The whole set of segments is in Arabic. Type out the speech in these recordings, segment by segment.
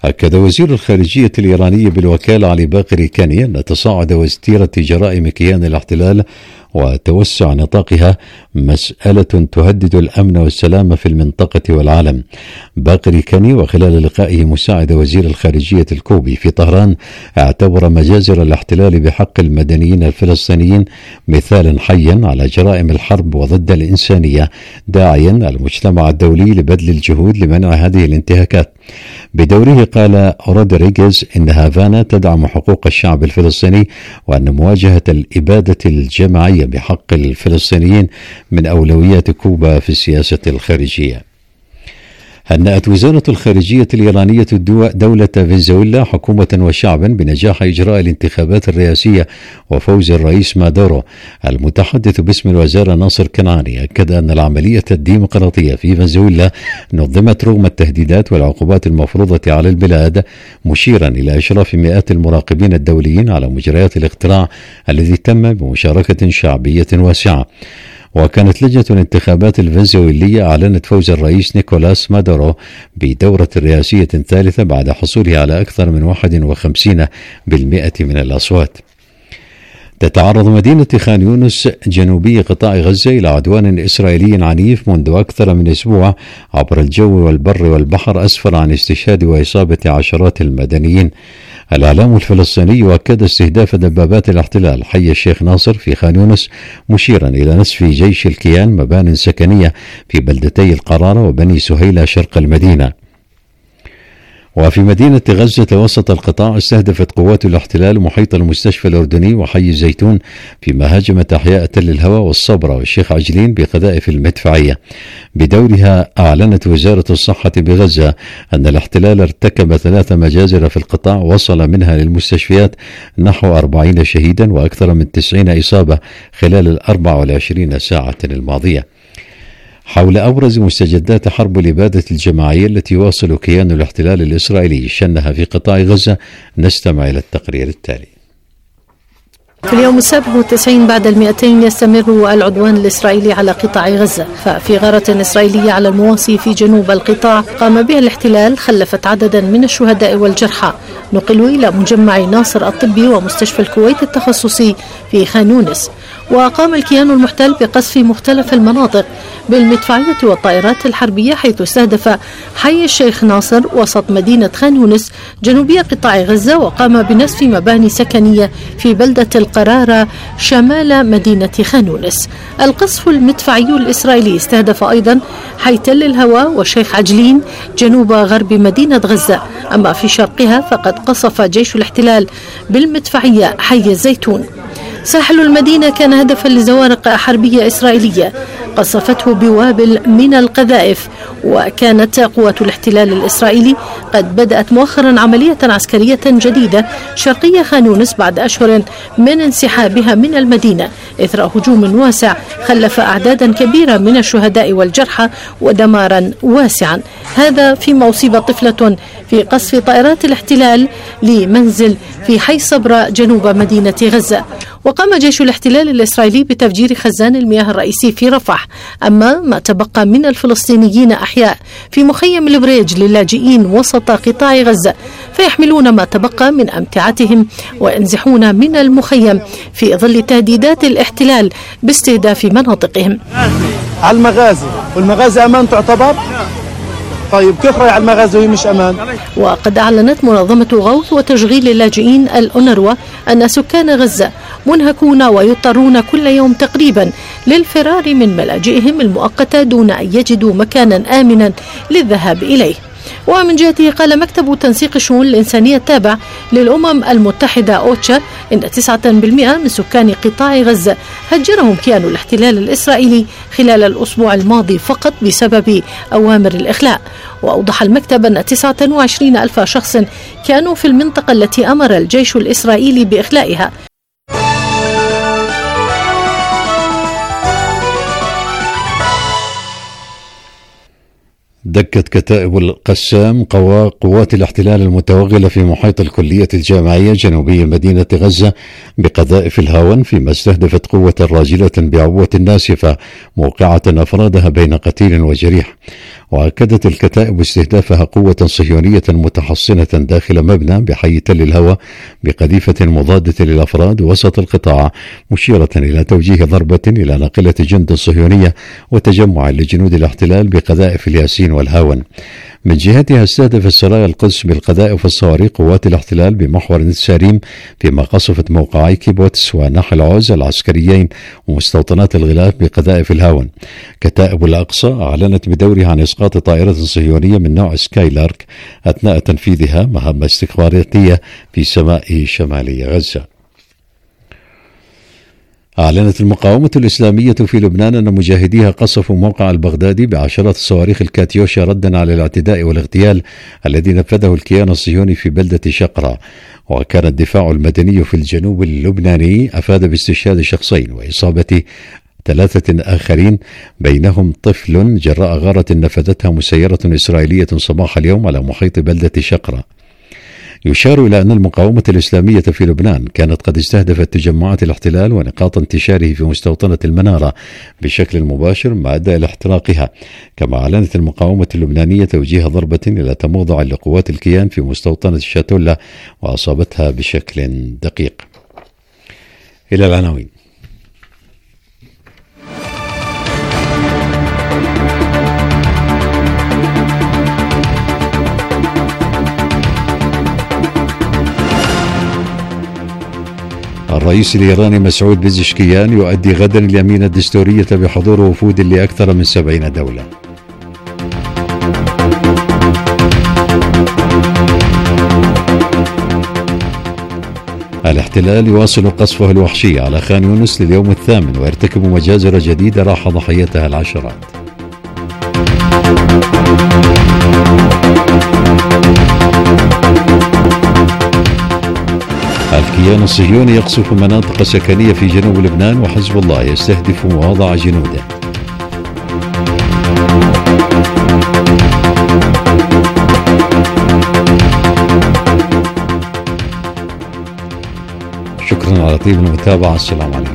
أكد وزير الخارجية الإيراني بالوكالة علي باقر كاني أن تصاعد وتيرة جرائم كيان الاحتلال وتوسع نطاقها مسألة تهدد الأمن والسلام في المنطقة والعالم. باقر كاني وخلال لقائه مساعد وزير الخارجية الكوبي في طهران اعتبر مجازر الاحتلال بحق المدنيين الفلسطينيين مثالا حيا على جرائم الحرب وضد الإنسانية، داعيا المجتمع الدولي لبذل الجهود لمنع هذه الانتهاكات. بدوره قال رودريغيز إن هافانا تدعم حقوق الشعب الفلسطيني وأن مواجهة الإبادة الجماعية بحق الفلسطينيين من أولويات كوبا في السياسة الخارجية. هنأت وزارة الخارجية الإيرانية دولة فنزويلا حكومة وشعبا بنجاح إجراء الانتخابات الرئاسية وفوز الرئيس مادورو. المتحدث باسم الوزارة ناصر كنعاني أكد أن العملية الديمقراطية في فنزويلا نظمت رغم التهديدات والعقوبات المفروضة على البلاد، مشيرا إلى إشراف مئات المراقبين الدوليين على مجريات الاقتراع الذي تم بمشاركة شعبية واسعة. وكانت لجنة الانتخابات الفنزويلية أعلنت فوز الرئيس نيكولاس مادورو بدورة رئاسية ثالثة بعد حصوله على أكثر من 51% من الأصوات. تتعرض مدينة خان يونس جنوبي قطاع غزة إلى عدوان إسرائيلي عنيف منذ أكثر من أسبوع عبر الجو والبر والبحر، أسفر عن استشهاد وإصابة عشرات المدنيين. الإعلام الفلسطيني يؤكد استهداف دبابات الاحتلال حي الشيخ ناصر في خان يونس، مشيرا إلى نسف جيش الكيان مبان سكنية في بلدتي القرارة وبني سهيلة شرق المدينة. وفي مدينة غزة وسط القطاع استهدفت قوات الاحتلال محيط المستشفى الأردني وحي الزيتون، فيما هاجمت أحياء تل الهوى والصبرة والشيخ عجلين بقذائف المدفعية. بدورها أعلنت وزارة الصحة بغزة أن الاحتلال ارتكب 3 مجازر في القطاع وصل منها للمستشفيات نحو 40 شهيدا وأكثر من 90 إصابة خلال 24 ساعة الماضية. حول أبرز مستجدات حرب الإبادة الجماعية التي يواصل كيان الاحتلال الإسرائيلي شنها في قطاع غزة، نستمع إلى التقرير التالي. في اليوم 97 بعد 200 يستمر العدوان الإسرائيلي على قطاع غزة، ففي غارة إسرائيلية على المواصي في جنوب القطاع قام بها الاحتلال خلفت عددا من الشهداء والجرحى، نقلوا إلى مجمع ناصر الطبي ومستشفى الكويت التخصصي في خان يونس. وقام الكيان المحتل بقصف مختلف المناطق بالمدفعية والطائرات الحربية، حيث استهدف حي الشيخ ناصر وسط مدينة خان يونس جنوبي قطاع غزة، وقام بنسف مباني سكنية في بلدة القرارة شمال مدينة خان يونس. القصف المدفعي الإسرائيلي استهدف أيضا حي تل الهوى والشيخ عجلين جنوب غرب مدينة غزة، أما في شرقها فقد قصف جيش الاحتلال بالمدفعية حي الزيتون. ساحل المدينة كان هدفا لزوارق حربية إسرائيلية قصفته بوابل من القذائف، وكانت قوات الاحتلال الإسرائيلي قد بدأت مؤخرا عملية عسكرية جديدة شرقية خان يونس بعد أشهر من انسحابها من المدينة إثر هجوم واسع خلف أعدادا كبيرة من الشهداء والجرحى ودمارا واسعا. هذا فيما أصيب طفلة في قصف طائرات الاحتلال لمنزل في حي صبرا جنوب مدينة غزة. وقام جيش الاحتلال الإسرائيلي بتفجير خزان المياه الرئيسي في رفح. أما ما تبقى من الفلسطينيين أحياء في مخيم البريج للاجئين وسط قطاع غزة، فيحملون ما تبقى من أمتعتهم وينزحون من المخيم في ظل تهديدات الاحتلال باستهداف مناطقهم. على المغازي، والمغازي أمان تعتبر؟ طيب كيف رايح على المغازي وهي مش أمان؟ وقد أعلنت منظمة غوث وتشغيل اللاجئين الأونروا أن سكان غزة منهكون ويضطرون كل يوم تقريبا للفرار من ملاجئهم المؤقتة دون أن يجدوا مكانا آمنا للذهاب إليه. ومن جهته قال مكتب تنسيق الشؤون الإنسانية التابع للأمم المتحدة أوتشا إن 9% من سكان قطاع غزة هجرهم كيان الاحتلال الإسرائيلي خلال الأسبوع الماضي فقط بسبب أوامر الإخلاء. وأوضح المكتب أن 29 ألف شخص كانوا في المنطقة التي أمر الجيش الإسرائيلي بإخلائها. دكت كتائب القسام قوات الاحتلال المتوغلة في محيط الكلية الجامعية جنوبي مدينة غزة بقذائف الهاون، فيما استهدفت قوة راجلة بعبوة ناسفة موقعة أفرادها بين قتيل وجريح. وأكدت الكتائب استهدافها قوة صهيونية متحصنة داخل مبنى بحي تل الهوى بقذيفة مضادة للأفراد وسط القطاع، مشيرة إلى توجيه ضربة إلى ناقلة جند صهيونية وتجمع لجنود الاحتلال بقذائف الياسين والهاون. من جهتها استهدف السرايا القدس بالقذائف والصواريخ قوات الاحتلال بمحور نتساريم، فيما قصفت موقعي كيبوتس ونحل عوز العسكريين ومستوطنات الغلاف بقذائف الهاون. كتائب الأقصى أعلنت بدورها عن إسقاط طائرة صهيونية من نوع سكايلارك أثناء تنفيذها مهمة استخباراتية في سماء شمالي غزة. أعلنت المقاومة الإسلامية في لبنان أن مجاهديها قصفوا موقع البغدادي بعشرات صواريخ الكاتيوشا ردا على الاعتداء والاغتيال الذي نفذه الكيان الصهيوني في بلدة شقرة. وكان الدفاع المدني في الجنوب اللبناني أفاد باستشهاد شخصين وإصابة 3 آخرين، بينهم طفل جراء غارة نفذتها مسيرة إسرائيلية صباح اليوم على محيط بلدة شقرة. يشار إلى أن المقاومة الإسلامية في لبنان كانت قد استهدفت تجمعات الاحتلال ونقاط انتشاره في مستوطنة المنارة بشكل مباشر ما أدى إلى احتراقها. كما أعلنت المقاومة اللبنانية توجيه ضربة إلى تموضع لقوات الكيان في مستوطنة الشاتولة وأصابتها بشكل دقيق. إلى العناوين. الرئيس الإيراني مسعود بزشكيان يؤدي غدا اليمين الدستورية بحضور وفود لأكثر من 70 دولة. الاحتلال يواصل قصفه الوحشي على خان يونس لليوم الثامن ويرتكب مجازر جديدة راح ضحيتها العشرات. الكيان الصهيوني يقصف مناطق سكنية في جنوب لبنان وحزب الله يستهدف مواضع جنوده. شكرا على طيب المتابعة. السلام عليكم.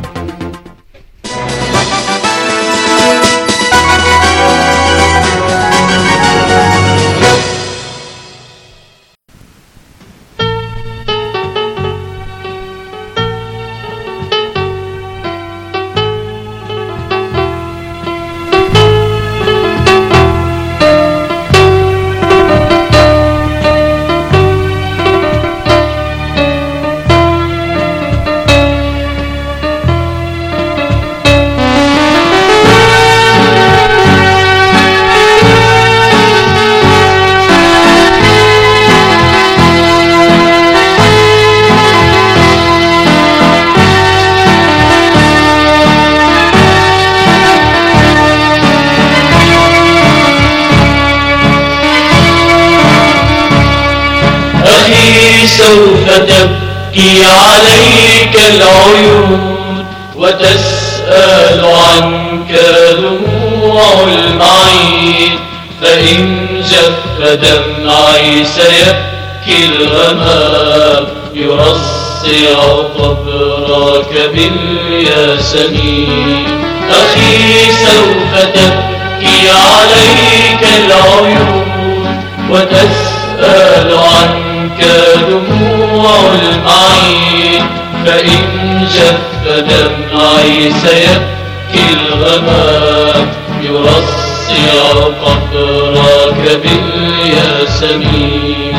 سوف تبكي عليك العيون وتسأل عنك دموع المعين، فإن جف دمعي سيبكي الغمام يرصع قبرك بالياسمين. أخي سوف تبكي عليك العيون وتسأل عنك دموع المعين، فإن جف دمعي سيبكي الغمام يرصع قبرك بالياسمين.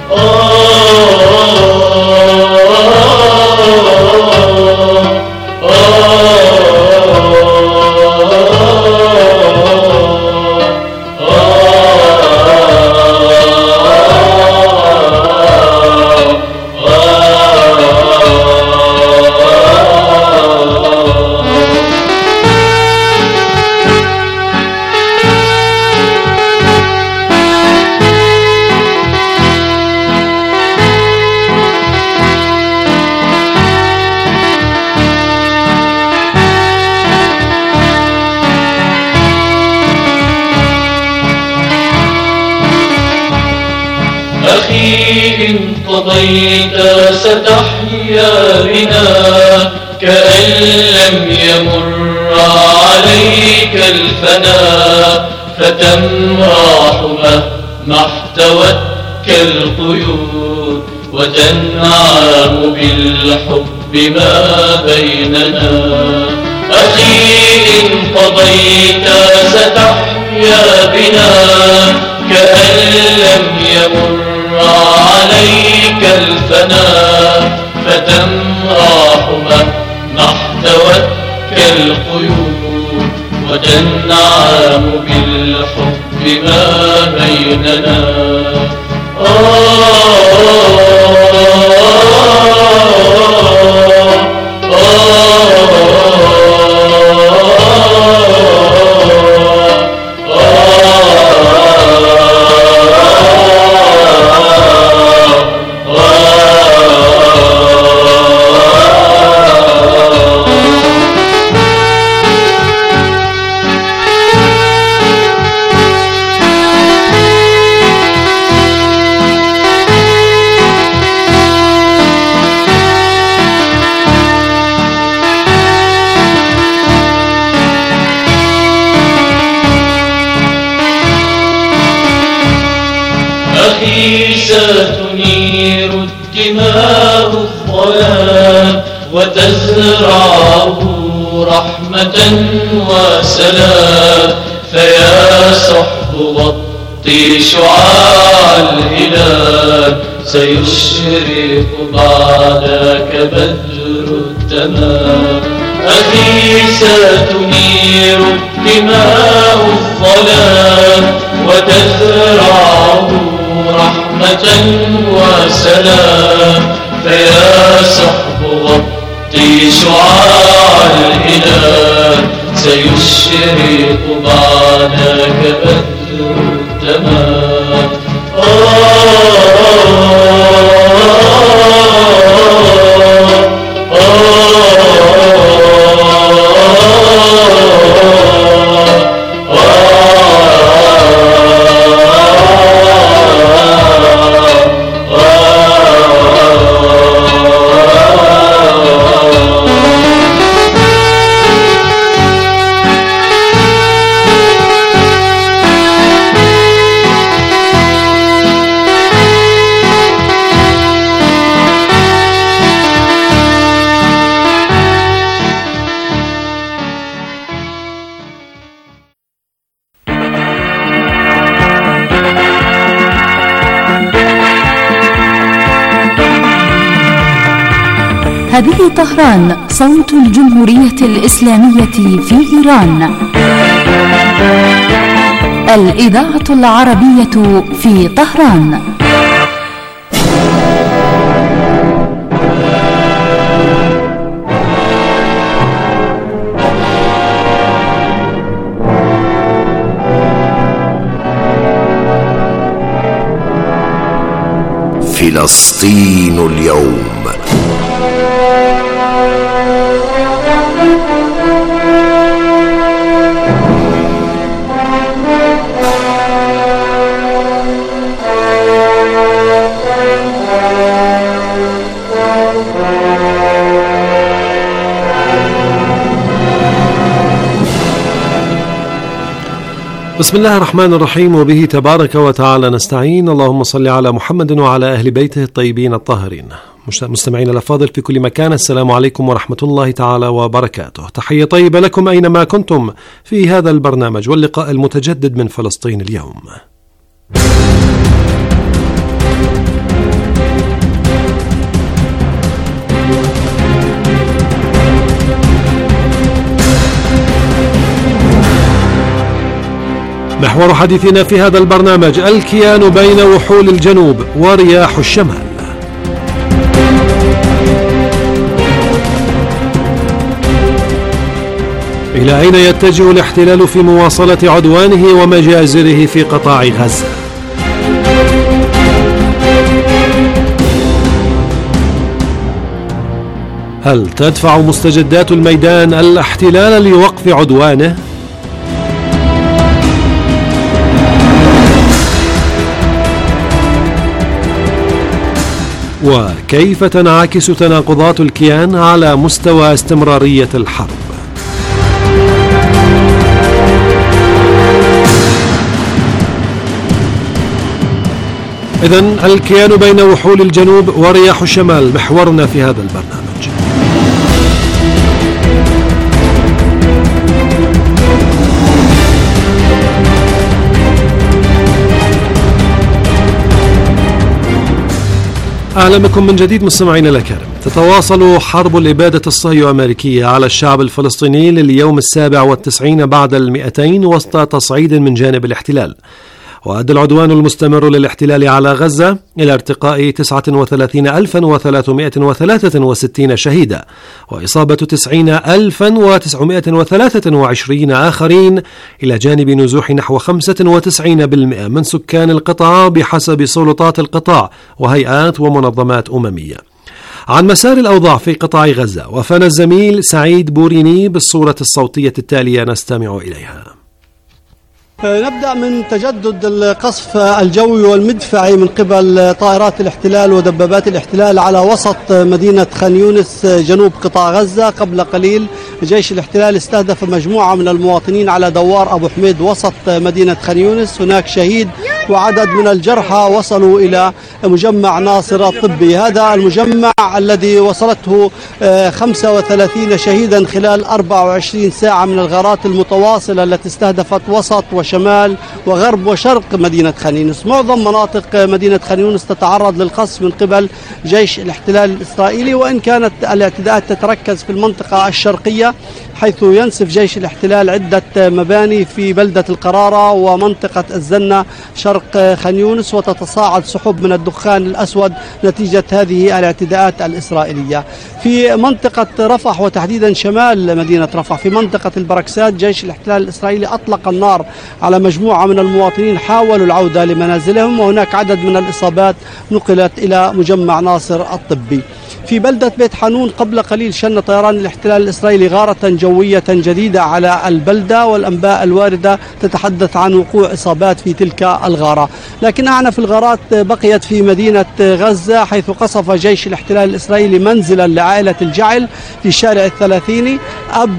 أخي إن قضيت ستحيا بنا كأن لم يمر عليك الفنا، فتمراح مهما احتوت كالقيود وتنعم بالحب ما بيننا. أخي إن قضيت ستحيا بنا كأن لم يمر عليك الفنا، فتمراح مهما احتوت كالقيود وتنعم بالحب ما بيننا. أخي ستنير الدماء الظلام وتزرعه رحمة وسلام، فيا صحب غطي شعاع الهلال سيشرق بعدك بدر التمام. أخي ستنير الدماء الظلام وتزرعه رحمة وسلام، فيا صحب غطي شعاع الهلال سيشرق بعدك بدر التمام. هذه طهران صوت الجمهورية الإسلامية في إيران. الإذاعة العربية في طهران. فلسطين اليوم. بسم الله الرحمن الرحيم، وبه تبارك وتعالى نستعين. اللهم صل على محمد وعلى أهل بيته الطيبين الطاهرين. مستمعين الأفاضل في كل مكان، السلام عليكم ورحمة الله تعالى وبركاته. تحية طيبة لكم أينما كنتم في هذا البرنامج واللقاء المتجدد من فلسطين اليوم. محور حديثنا في هذا البرنامج الكيان بين وحول الجنوب ورياح الشمال. إلى أين يتجه الاحتلال في مواصلة عدوانه ومجازره في قطاع غزة؟ هل تدفع مستجدات الميدان الاحتلال لوقف عدوانه؟ وكيف تنعكس تناقضات الكيان على مستوى استمرارية الحرب؟ إذن الكيان بين وحول الجنوب ورياح الشمال محورنا في هذا البرنامج. أهلا بكم من جديد مستمعينا الأكارم. تتواصل حرب الإبادة الصهيو-أمريكية على الشعب الفلسطيني لليوم 97 بعد 200 وسط تصعيد من جانب الاحتلال. وأدى العدوان المستمر للاحتلال على غزة إلى ارتقاء 39,363 شهيدا وإصابة 90,923 آخرين، إلى جانب نزوح نحو 95% من سكان القطاع بحسب سلطات القطاع وهيئات ومنظمات أممية. عن مسار الأوضاع في قطاع غزة وفانا الزميل سعيد بوريني بالصورة الصوتية التالية نستمع إليها. نبدأ من تجدد القصف الجوي والمدفعي من قبل طائرات الاحتلال ودبابات الاحتلال على وسط مدينة خان يونس جنوب قطاع غزة. قبل قليل جيش الاحتلال استهدف مجموعة من المواطنين على دوار أبو حميد وسط مدينة خان يونس. هناك شهيد وعدد من الجرحى وصلوا إلى مجمع ناصر الطبي. هذا المجمع الذي وصلته 35 شهيدا خلال 24 ساعة من الغارات المتواصلة التي استهدفت وسط وشمال وغرب وشرق مدينة خان يونس. معظم مناطق مدينة خان يونس تتعرض للقصف من قبل جيش الاحتلال الإسرائيلي، وإن كانت الاعتداءات تتركز في المنطقة الشرقية حيث ينسف جيش الاحتلال عدة مباني في بلدة القرارة ومنطقة الزنة شرق خان يونس، وتتصاعد سحب من الدخان الأسود نتيجة هذه الاعتداءات الإسرائيلية. في منطقة رفح وتحديدا شمال مدينة رفح في منطقة البركسات جيش الاحتلال الإسرائيلي أطلق النار على مجموعة من المواطنين حاولوا العودة لمنازلهم، وهناك عدد من الإصابات نقلت إلى مجمع ناصر الطبي. في بلدة بيت حانون قبل قليل شن طيران الاحتلال الإسرائيلي غارة جوية جديدة على البلدة، والأنباء الواردة تتحدث عن وقوع إصابات في تلك الغارة. لكن أعنف الغارات بقيت في مدينة غزة، حيث قصف جيش الاحتلال الإسرائيلي منزلا لعائلة الجعل في شارع الثلاثيني. أب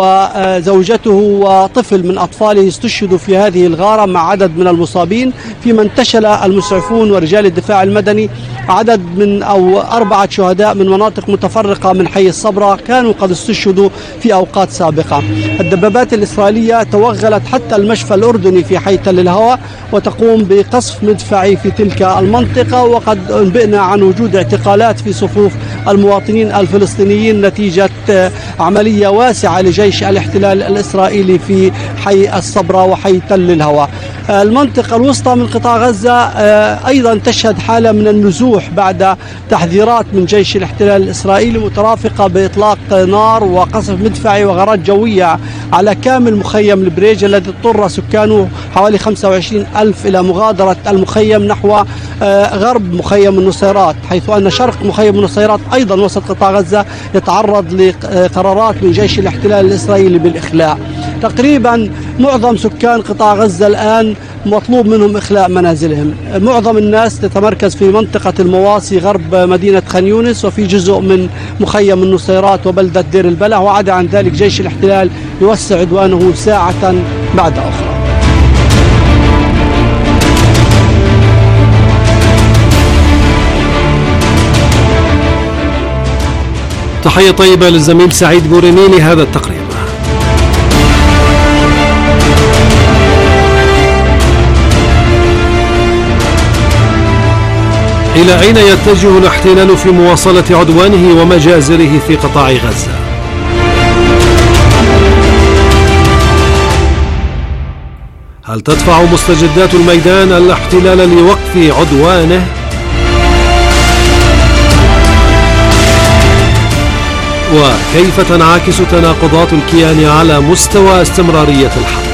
وزوجته وطفل من أطفاله استشهدوا في هذه الغارة مع عدد من المصابين، فيما انتشل المسعفون ورجال الدفاع المدني عدد من 4 شهداء من مناطق متفرقة من حي الصبرة كانوا قد استشهدوا في أوقات سابقة. الدبابات الإسرائيلية توغلت حتى المشفى الأردني في حي تل الهوى وتقوم بقصف مدفعي في تلك المنطقة، وقد أنبئنا عن وجود اعتقالات في صفوف المواطنين الفلسطينيين نتيجة عملية واسعة لجيش الاحتلال الإسرائيلي في حي الصبرة وحي تل الهوى. المنطقة الوسطى من قطاع غزة أيضا تشهد حالة من النزوح بعد تحذيرات من جيش الاحتلال الإسرائيلي مترافقة بإطلاق نار وقصف مدفعي وغارات جوية على كامل مخيم البريج الذي اضطر سكانه حوالي 25,000 إلى مغادرة المخيم نحو غرب مخيم النصيرات، حيث أن شرق مخيم النصيرات أيضا وسط قطاع غزة يتعرض لقرارات من جيش الاحتلال الإسرائيلي بالإخلاء. تقريبا معظم سكان قطاع غزة الآن مطلوب منهم إخلاء منازلهم. معظم الناس تتمركز في منطقة المواصي غرب مدينة خان يونس وفي جزء من مخيم النصيرات وبلدة دير البلح، وعدا عن ذلك جيش الاحتلال يوسع عدوانه ساعة بعد أخرى. تحية طيبة للزميل سعيد بوريني لهذا التقرير. إلى أين يتجه الاحتلال في مواصلة عدوانه ومجازره في قطاع غزة؟ هل تدفع مستجدات الميدان الاحتلال لوقف عدوانه؟ وكيف تنعكس تناقضات الكيان على مستوى استمرارية الحرب؟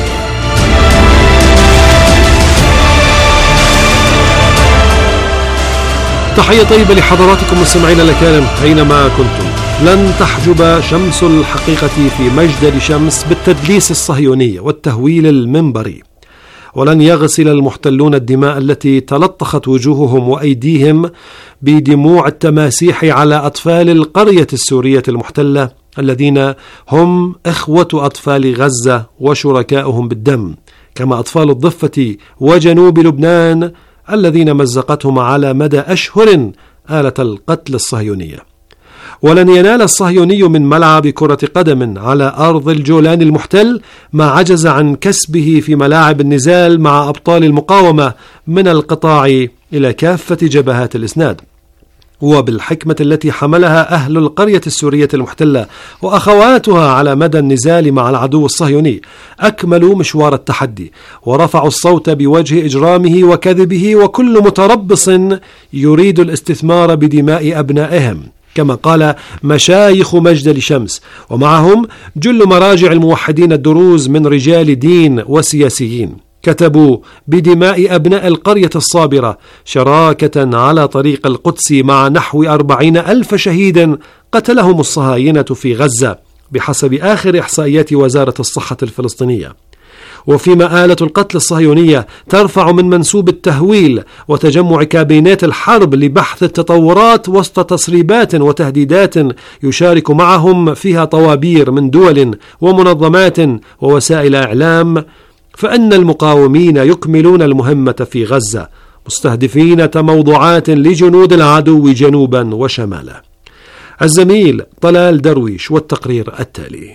تحية طيبة لحضراتكم مستمعينا الكرام أينما كنتم. لن تحجب شمس الحقيقة في مجدل شمس بالتدليس الصهيوني والتهويل المنبري، ولن يغسل المحتلون الدماء التي تلطخت وجوههم وأيديهم بدموع التماسيح على أطفال القرية السورية المحتلة الذين هم إخوة أطفال غزة وشركائهم بالدم، كما أطفال الضفة وجنوب لبنان الذين مزقتهم على مدى أشهر آلة القتل الصهيونية. ولن ينال الصهيوني من ملعب كرة قدم على أرض الجولان المحتل ما عجز عن كسبه في ملاعب النزال مع أبطال المقاومة من القطاع إلى كافة جبهات الإسناد. وبالحكمة التي حملها أهل القرية السورية المحتلة وأخواتها على مدى النزال مع العدو الصهيوني أكملوا مشوار التحدي ورفعوا الصوت بوجه إجرامه وكذبه وكل متربص يريد الاستثمار بدماء أبنائهم، كما قال مشايخ مجد لشمس، ومعهم جل مراجع الموحدين الدروز من رجال دين وسياسيين، كتبوا بدماء أبناء القرية الصابرة شراكة على طريق القدس مع نحو 40,000 شهيد قتلهم الصهاينة في غزة بحسب آخر إحصائيات وزارة الصحة الفلسطينية. وفيما آلة القتل الصهيونية ترفع من منسوب التهويل وتجمع كابينات الحرب لبحث التطورات وسط تسريبات وتهديدات يشارك معهم فيها طوابير من دول ومنظمات ووسائل إعلام، فإن المقاومين يكملون المهمة في غزة مستهدفين تموضعات لجنود العدو جنوبا وشمالا. الزميل طلال درويش والتقرير التالي.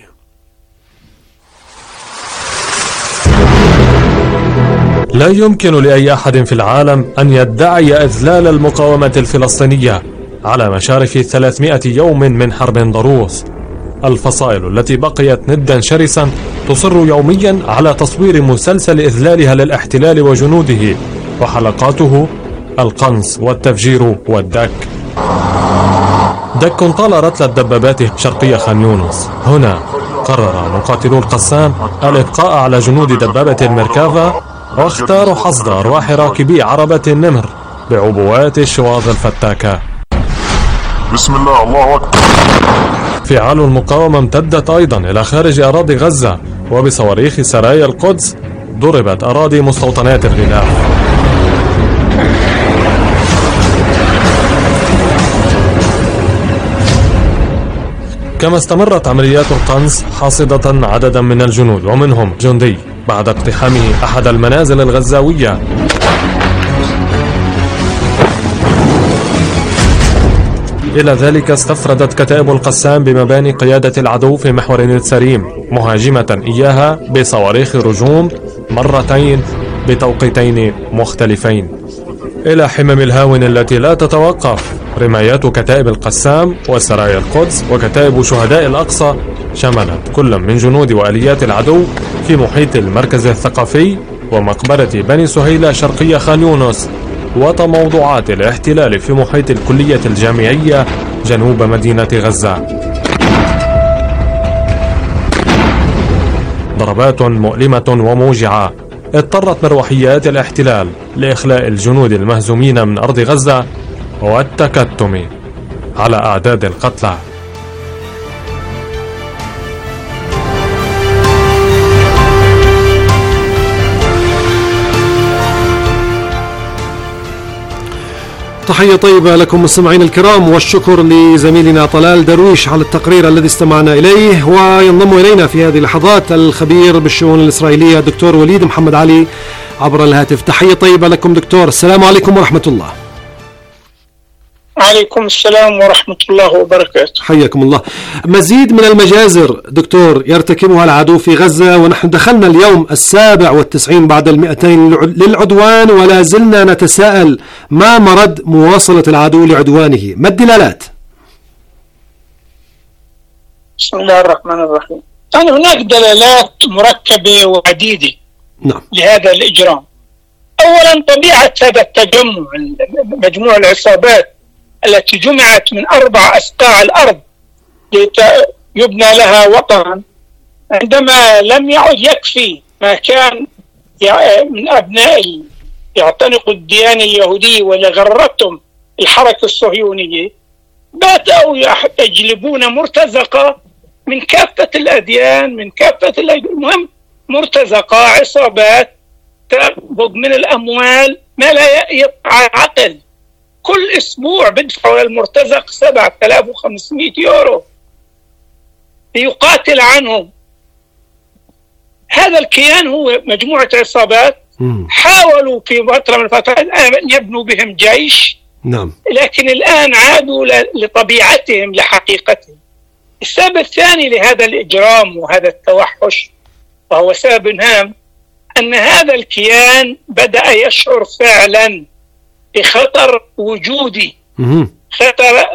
لا يمكن لأي أحد في العالم أن يدعي إذلال المقاومة الفلسطينية على مشارف 300 يوم من حرب ضروس. الفصائل التي بقيت ندا شرسا تصر يوميا على تصوير مسلسل إذلالها للاحتلال وجنوده، وحلقاته القنص والتفجير والدك. دك طال رتل الدبابات شرقي خان يونس. هنا قرر مقاتلو القسام الإبقاء على جنود دبابة الميركافا، واختاروا حصد أرواح راكبي عربة النمر بعبوات الشواظ الفتاكة. بسم الله، الله أكبر. فعال المقاومة امتدت أيضا إلى خارج أراضي غزة، وبصواريخ سرايا القدس ضربت أراضي مستوطنات الغلاف. كما استمرت عمليات القنص حاصدة عددا من الجنود ومنهم جندي بعد اقتحامه أحد المنازل الغزاوية. إلى ذلك استفردت كتائب القسام بمباني قيادة العدو في محور السريم، مهاجمة إياها بصواريخ رجوم مرتين بتوقيتين مختلفين. إلى حمم الهاون التي لا تتوقف رمايات كتائب القسام وسرايا القدس وكتائب شهداء الأقصى شملت كل من جنود وآليات العدو في محيط المركز الثقافي ومقبرة بني سهيلة شرقية خان يونس، وتموضعات الاحتلال في محيط الكلية الجامعية جنوب مدينة غزة. ضربات مؤلمة وموجعة اضطرت مروحيات الاحتلال لإخلاء الجنود المهزومين من أرض غزة والتكتم على أعداد القتلى. تحية طيبة لكم مستمعين الكرام، والشكر لزميلنا طلال درويش على التقرير الذي استمعنا إليه. وينضم إلينا في هذه اللحظات الخبير بالشؤون الإسرائيلية دكتور وليد محمد علي عبر الهاتف. تحية طيبة لكم دكتور، السلام عليكم ورحمة الله. عليكم السلام ورحمة الله وبركاته. حياكم الله. مزيد من المجازر دكتور يرتكبها العدو في غزة، ونحن دخلنا اليوم 97 بعد 200 للعدوان، ولا زلنا نتساءل ما مرد مواصلة العدو لعدوانه؟ ما الدلالات؟ بسم الله الرحمن الرحيم. يعني هناك دلالات مركبة وعديدة لهذا الإجرام. أولا طبيعة هذا التجمع، مجموع العصابات التي جمعت من 4 أسقاع الأرض ليبنى لها وطن، عندما لم يعد يكفي ما كان من أبناء يعتنقوا الديانة اليهودية واللي غرتهم الحركة الصهيونية، بدأوا يجلبون مرتزقة من كافة الأديان، من كافة المهم مرتزقة، عصابات تقبض من الأموال ما لا يقع عقل. كل أسبوع بدفعوا للمرتزق 7500 يورو ليقاتل عنهم. هذا الكيان هو مجموعة عصابات حاولوا في فترة من الفترات أن يبنوا بهم جيش، نعم، لكن الآن عادوا لطبيعتهم لحقيقتهم. السبب الثاني لهذا الإجرام وهذا التوحش، وهو سبب هام، أن هذا الكيان بدأ يشعر فعلا بخطر وجودي، خطر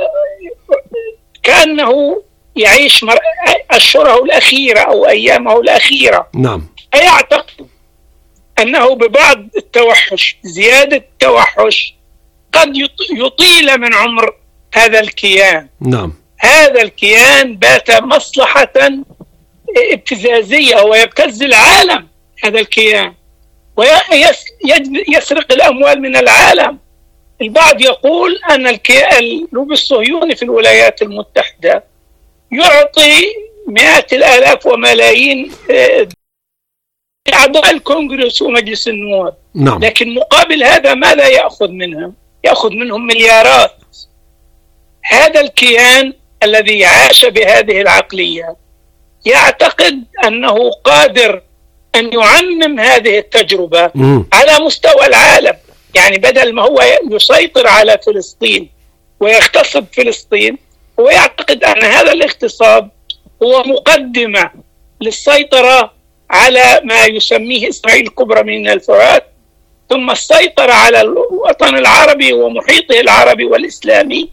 كأنه يعيش أشهره الأخيرة أو أيامه الأخيرة. نعم. فيعتقد أنه ببعض التوحش، زيادة التوحش، قد يطيل من عمر هذا الكيان. نعم. هذا الكيان بات مصلحة ابتزازية ويبتز العالم، هذا الكيان، ويسرق الأموال من العالم. البعض يقول أن اللوبي الصهيوني في الولايات المتحدة يعطي مئات الآلاف وملايين أعضاء الكونغرس ومجلس النواب. نعم. لكن مقابل هذا ماذا يأخذ منهم؟ يأخذ منهم مليارات. هذا الكيان الذي عاش بهذه العقلية يعتقد أنه قادر أن يعمم هذه التجربة على مستوى العالم. يعني بدل ما هو يسيطر على فلسطين ويغتصب فلسطين، هو يعتقد أن هذا الاغتصاب هو مقدمة للسيطرة على ما يسميه إسرائيل الكبرى من الفرات، ثم السيطرة على الوطن العربي ومحيطه العربي والإسلامي.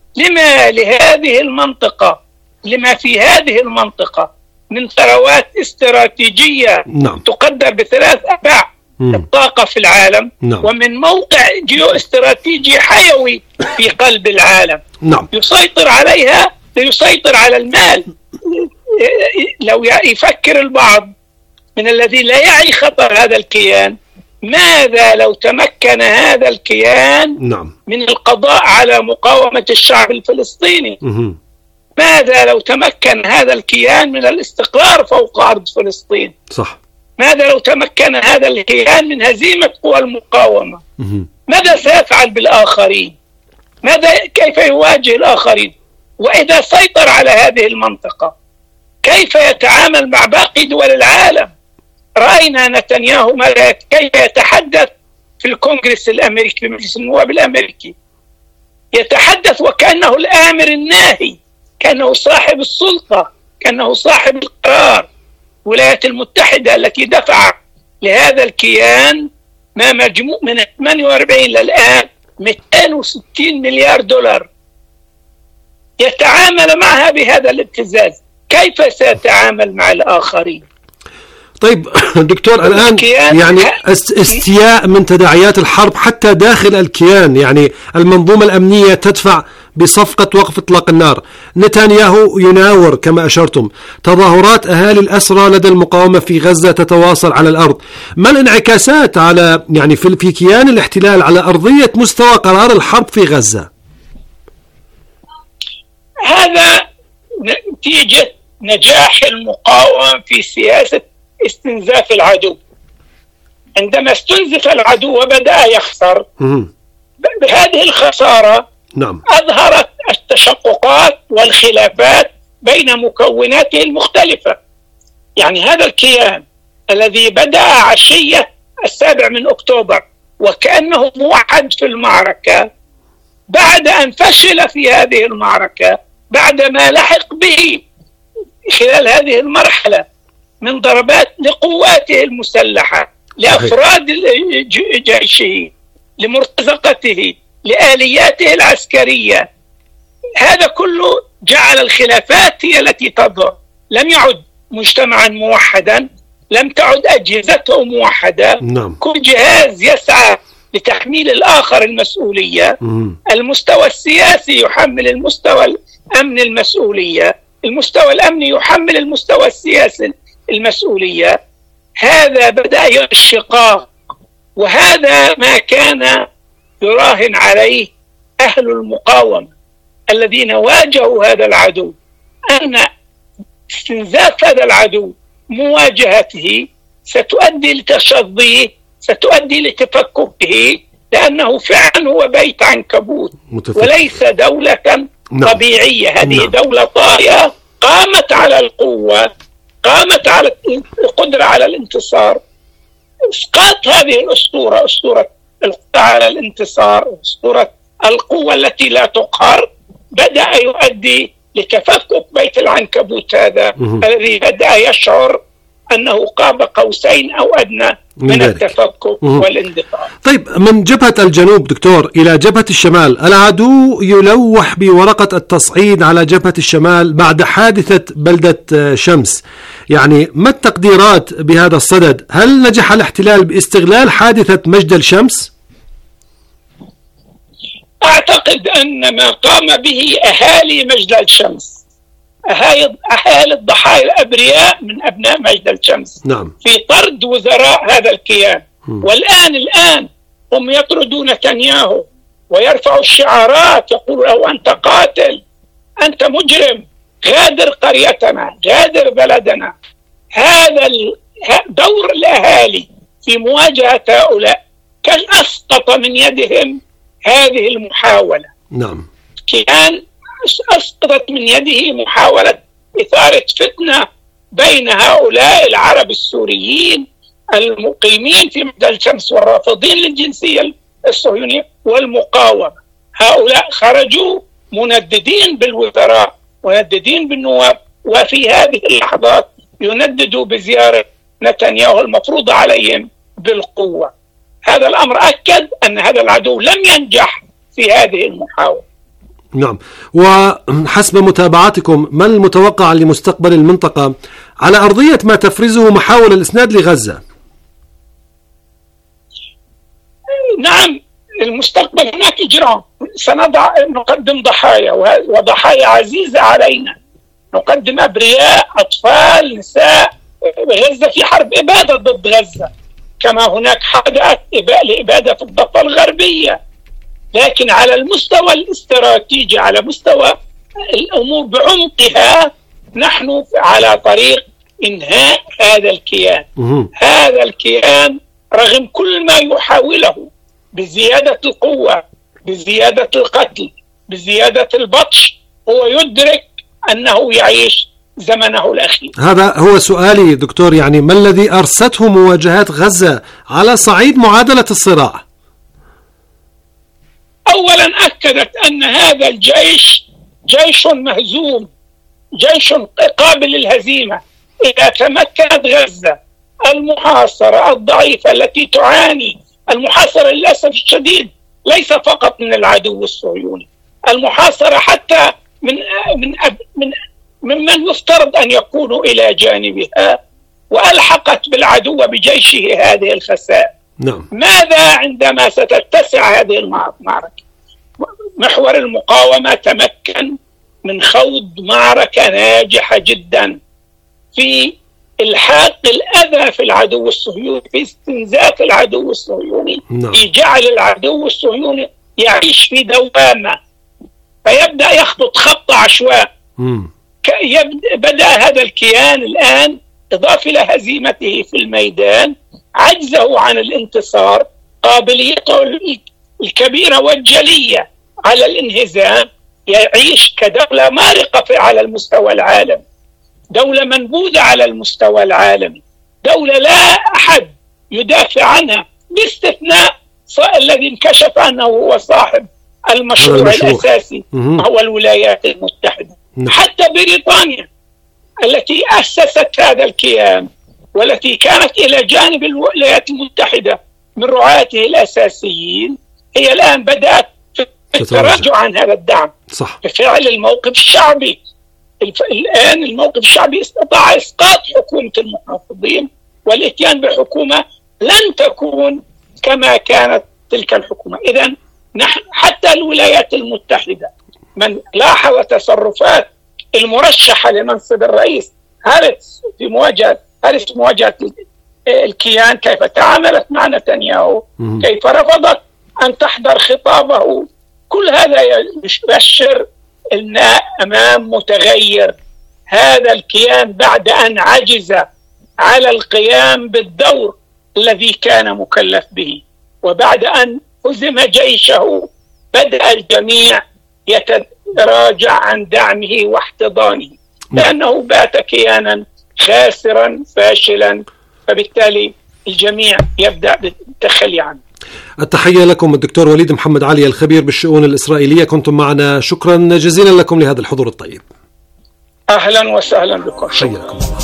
لما في هذه المنطقة من ثروات استراتيجية تقدر ب3 الطاقة في العالم، ومن موقع جيو استراتيجي حيوي في قلب العالم. يسيطر عليها ليسيطر على المال. لو يفكر البعض من الذي لا يعي خطر هذا الكيان، ماذا لو تمكن هذا الكيان من القضاء على مقاومة الشعب الفلسطيني؟ ماذا لو تمكن هذا الكيان من الاستقرار فوق أرض فلسطين؟ صح. ماذا لو تمكن هذا الكيان من هزيمة قوى المقاومة؟ ماذا سيفعل بالآخرين؟ كيف يواجه الآخرين؟ وإذا سيطر على هذه المنطقة كيف يتعامل مع باقي دول العالم؟ رأينا نتنياهو كيف يتحدث في الكونغرس الأمريكي، في مجلس النواب الأمريكي، يتحدث وكأنه الآمر الناهي، كأنه صاحب السلطة، كأنه صاحب القرار. الولايات المتحدة التي دفع لهذا الكيان ما مجموع من 48 للآن 260 مليار دولار، يتعامل معها بهذا الابتزاز. كيف سيتعامل مع الآخرين؟ طيب دكتور، الآن يعني استياء من تداعيات الحرب حتى داخل الكيان، يعني المنظومة الأمنية تدفع بصفقة وقف إطلاق النار. نتنياهو يناور كما أشرتم، تظاهرات أهالي الأسرى لدى المقاومة في غزة تتواصل على الأرض. ما الانعكاسات على يعني في كيان الاحتلال على أرضية مستوى قرار الحرب في غزة؟ هذا نتيجة نجاح المقاومة في سياسة استنزاف العدو. عندما استنزف العدو وبدأ يخسر، بهذه الخسارة أظهرت التشققات والخلافات بين مكوناته المختلفة. يعني هذا الكيان الذي بدأ عشية 7 أكتوبر وكأنه موحد في المعركة، بعد أن فشل في هذه المعركة، بعد ما لحق به خلال هذه المرحلة من ضربات لقواته المسلحة، لأفراد جيشه، لمرتزقته، لآلياته العسكرية، هذا كله جعل الخلافات هي التي تظهر. لم يعد مجتمعا موحدا، لم تعد أجهزته موحدة. كل جهاز يسعى لتحميل الآخر المسؤولية. المستوى السياسي يحمل المستوى الأمن المسؤولية، المستوى الأمني يحمل المستوى السياسي المسؤولية. هذا بدأ الشقاق، وهذا ما كان يراهن عليه أهل المقاومة الذين واجهوا هذا العدو، أن استنزاف هذا العدو، مواجهته، ستؤدي لتشظيه، ستؤدي لتفككه، لأنه فعلا هو بيت عنكبوت وليس دولة طبيعية. هذه دولة طاغية قامت على القوة، قامت على القدرة على الانتصار. إسقاط هذه الأسطورة، أسطورة القدرة على الانتصار، أسطورة القوة التي لا تقهر، بدأ يؤدي لتفكك بيت العنكبوت هذا الذي بدأ يشعر أنه قاب قوسين أو أدنى من التفكك والاندفاع. طيب، من جبهة الجنوب دكتور إلى جبهة الشمال، العدو يلوح بورقة التصعيد على جبهة الشمال بعد حادثة بلدة شمس. يعني ما التقديرات بهذا الصدد؟ هل نجح الاحتلال باستغلال حادثة مجدل شمس؟ أعتقد أن ما قام به أهالي مجدل شمس، أهالي الضحايا الأبرياء من أبناء مجدل شمس، نعم، في طرد وزراء هذا الكيان. والآن هم يطردون نتنياهو ويرفعوا الشعارات، يقولوا له أنت قاتل، أنت مجرم، غادر قريتنا، غادر بلدنا. هذا دور الأهالي في مواجهة هؤلاء كان أسقط من يدهم هذه المحاولة. نعم، كان أسقطت من يده محاولة إثارة فتنة بين هؤلاء العرب السوريين المقيمين في مجدل شمس والرافضين للجنسية الصهيونية والمقاومة. هؤلاء خرجوا منددين بالوزراء، منددين بالنواب، وفي هذه اللحظات ينددوا بزيارة نتنياهو المفروضة عليهم بالقوة. هذا الأمر أكد أن هذا العدو لم ينجح في هذه المحاولة. نعم، وحسب متابعتكم ما المتوقع لمستقبل المنطقة على أرضية ما تفرزه محاولة الإسناد لغزة؟ نعم، المستقبل هناك إجرام، نقدم ضحايا وضحايا عزيزة علينا، نقدم أبرياء، أطفال، نساء. غزة في حرب إبادة ضد غزة، كما هناك حدث لإبادة في الضفة الغربية. لكن على المستوى الاستراتيجي، على مستوى الأمور بعمقها، نحن على طريق إنهاء هذا الكيان. هذا الكيان رغم كل ما يحاوله بزيادة القوة، بزيادة القتل، بزيادة البطش، هو يدرك أنه يعيش زمنه الأخير. هذا هو سؤالي دكتور، يعني ما الذي أرسته مواجهات غزة على صعيد معادلة الصراع؟ أولا أكدت أن هذا الجيش جيش مهزوم، جيش قابل للهزيمة. إذا تمكنت غزة المحاصرة الضعيفة التي تعاني، المحاصرة للأسف الشديد ليس فقط من العدو الصهيوني، المحاصرة حتى ممن يفترض أن يكونوا إلى جانبها، وألحقت بالعدو بجيشه هذه الخسائر. نعم. ماذا عندما ستتسع هذه المعركة؟ محور المقاومة تمكن من خوض معركة ناجحة جدا في إلحاق الأذى في العدو الصهيوني، في استنزاف العدو الصهيوني، في جعل العدو الصهيوني يعيش في دوامة، فيبدأ يخطط خط عشواء. بدأ هذا الكيان الآن إضافة إلى هزيمته في الميدان، عجزه عن الانتصار، قابليته الكبيرة والجلية على الانهزام، يعيش كدولة مارقة على المستوى العالمي، دولة منبوذة على المستوى العالمي، دولة لا أحد يدافع عنها باستثناء الذي انكشف أنه هو صاحب المشروع الأساسي هو الولايات المتحدة. حتى بريطانيا التي أسست هذا الكيان والتي كانت إلى جانب الولايات المتحدة من رعاته الأساسيين، هي الآن بدأت التراجع عن هذا الدعم. صح. بفعل الموقف الشعبي. الآن الموقف الشعبي استطاع إسقاط حكومة المحافظين والإتيان بحكومة لن تكون كما كانت تلك الحكومة. إذن نحن حتى الولايات المتحدة من لاحظ تصرفات المرشحة لمنصب الرئيس هاريس في مواجهة الكيان، كيف تعاملت مع نتنياهو، كيف رفضت أن تحضر خطابه، كل هذا يبشر أن أمام متغير. هذا الكيان بعد أن عجز على القيام بالدور الذي كان مكلف به، وبعد أن هزم جيشه، بدأ الجميع يتراجع عن دعمه واحتضانه، لأنه بات كيانا خاسرا فاشلا، فبالتالي الجميع يبدأ بالتخلي عنه. التحية لكم الدكتور وليد محمد علي الخبير بالشؤون الإسرائيلية، كنتم معنا، شكرا جزيلا لكم لهذا الحضور الطيب. أهلا وسهلا بكم. حياكم الله.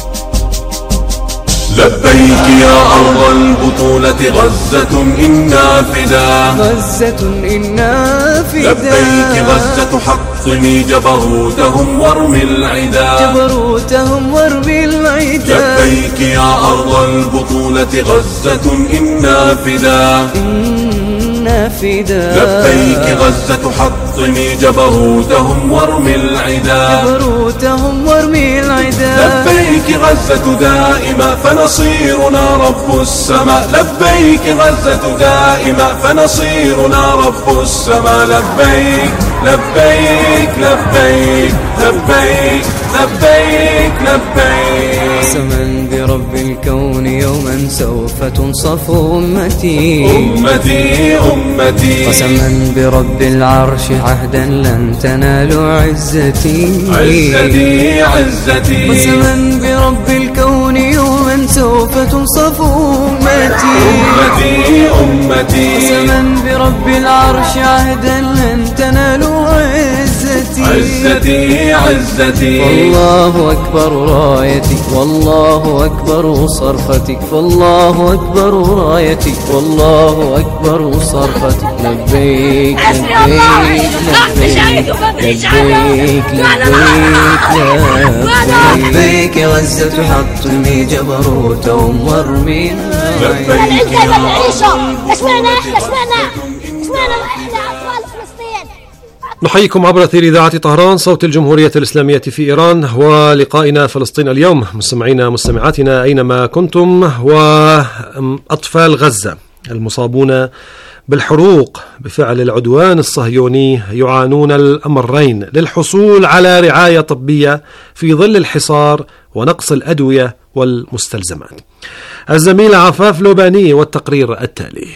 لبيك يا أرض البطولة غزة إنا فداء، غزة إنا فداء. لبيك غزة حطمي جبروتهم وارمي العدا، جبروتهم وارمي العدا. لبيك يا أرض البطولة غزة إنا فداء، إنا فداء. لبيك غزة حطمي جبروتهم وارمي العدا، جبروتهم وارمي العدا. لبيك غزة دائما فنصيرنا رب السماء، لبيك غزة دائما فنصيرنا رب السماء. لبيك لبيك لبيك لبيك لبيك لبيك. قسما برب الكون يوما سوف تنصف أمتي، أمتي أمتي. قسما برب العرش عهدا لن تنالوا عزتي، عزتي عزتي. قسما برب الكون يوما سوف تنصف أمتي، أمتي أمتي. قسما برب العرش عهدا لن تنالوا عزتي، عزتي عزتي. والله أكبر رايتي، والله أكبر صرختي، فالله أكبر رايتي، والله أكبر صرختي. لبيك لبيك لبيك لبيك لبيك غزة حطمي جبروتهم وارمي لبيك يا رب. اسمعنا احنا أطفال فلسطين. نحييكم عبر أثير إذاعة طهران صوت الجمهورية الإسلامية في إيران، ولقائنا فلسطين اليوم. مستمعينا مستمعاتنا أينما كنتم، وأطفال غزة المصابون بالحروق بفعل العدوان الصهيوني يعانون الأمرين للحصول على رعاية طبية في ظل الحصار ونقص الأدوية والمستلزمات. الزميلة عفاف لوباني والتقرير التالي.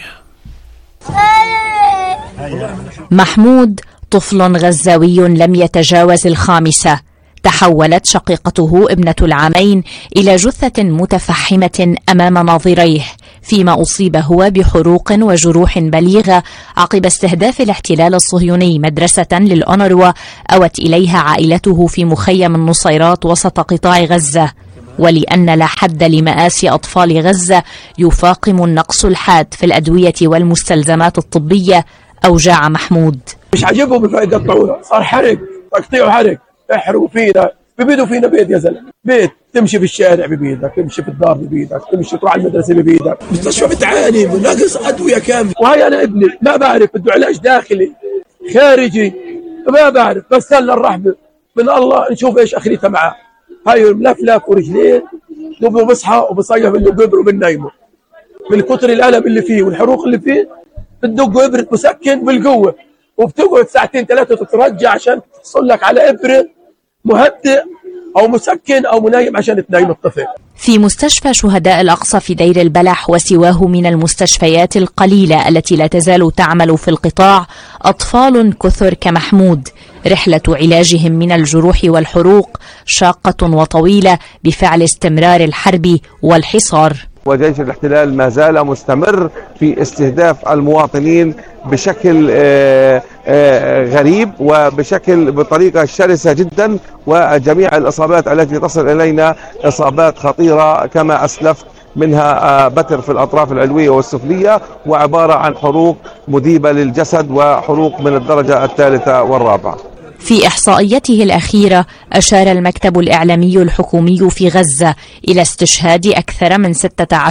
محمود طفل غزاوي لم يتجاوز 5. تحولت شقيقته ابنة العامين إلى جثة متفحمة أمام ناظريه، فيما أصيب هو بحروق وجروح بليغة عقب استهداف الاحتلال الصهيوني مدرسة للأونروا أوت إليها عائلته في مخيم النصيرات وسط قطاع غزة. ولأن لا حد لمآسي أطفال غزة يفاقم النقص الحاد في الأدوية والمستلزمات الطبية، أوجاع محمود. مش عاجبهم الفائدة الطاولة، صار حرق، تقطيع حرق، احرقوا فينا، ببيدوا فينا بيت يا زلمه، بيت تمشي في الشارع ببيدك، تمشي في الدار ببيدك، تمشي تروح على المدرسه ببيدك، مستشفى بتعاني من نقص ادويه كامل. وهي انا ابني ما بعرف بده علاج داخلي خارجي ما بعرف، بس هلا الرحمه من الله نشوف ايش اخرتها معاه. هاي ملفلف ورجلين دوبه بصحى وبصيح من القبر وبنايمه من كتر الالم اللي فيه والحروق اللي فيه. بتدق ابره مسكن بالقوه وبتقعد 2-3 تترجع عشان تحصل لك على ابره مهدئ او مسكن او منايم عشان تنايم الطفل. في مستشفى شهداء الأقصى في دير البلح وسواه من المستشفيات القليلة التي لا تزال تعمل في القطاع أطفال كثر كمحمود. رحلة علاجهم من الجروح والحروق شاقة وطويلة بفعل استمرار الحرب والحصار. وجيش الاحتلال ما زال مستمر في استهداف المواطنين بشكل غريب وبشكل بطريقة شرسة جدا، وجميع الإصابات التي تصل إلينا إصابات خطيرة كما أسلفت، منها بتر في الأطراف العلوية والسفلية، وعبارة عن حروق مذيبة للجسد وحروق من الدرجة 3 و4. في إحصائيته الأخيرة أشار المكتب الإعلامي الحكومي في غزة إلى استشهاد أكثر من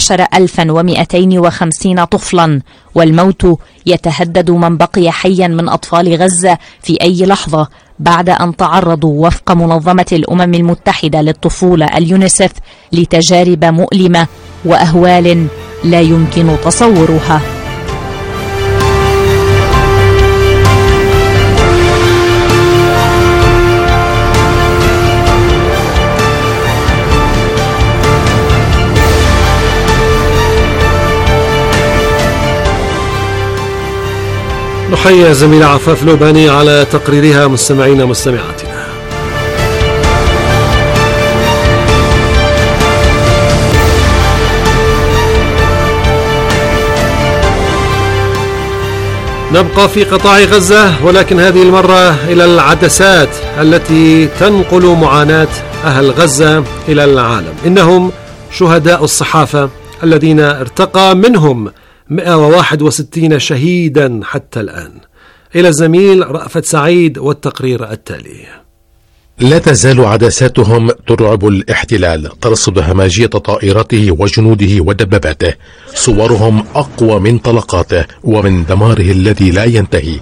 16,250 طفلا، والموت يتهدد من بقي حيا من أطفال غزة في أي لحظة بعد أن تعرضوا وفق منظمة الأمم المتحدة للطفولة اليونيسف لتجارب مؤلمة وأهوال لا يمكن تصورها. نحيي زميلة عفاف لوباني على تقريرها. مستمعينا مستمعاتنا، نبقى في قطاع غزة، ولكن هذه المرة إلى العدسات التي تنقل معاناة أهل غزة إلى العالم. إنهم شهداء الصحافة الذين ارتقى منهم 161 شهيدا حتى الآن. إلى الزميل رأفت سعيد والتقرير التالي. لا تزال عدساتهم ترعب الاحتلال، ترصد هماجية طائراته وجنوده ودباباته. صورهم أقوى من طلقاته ومن دماره الذي لا ينتهي.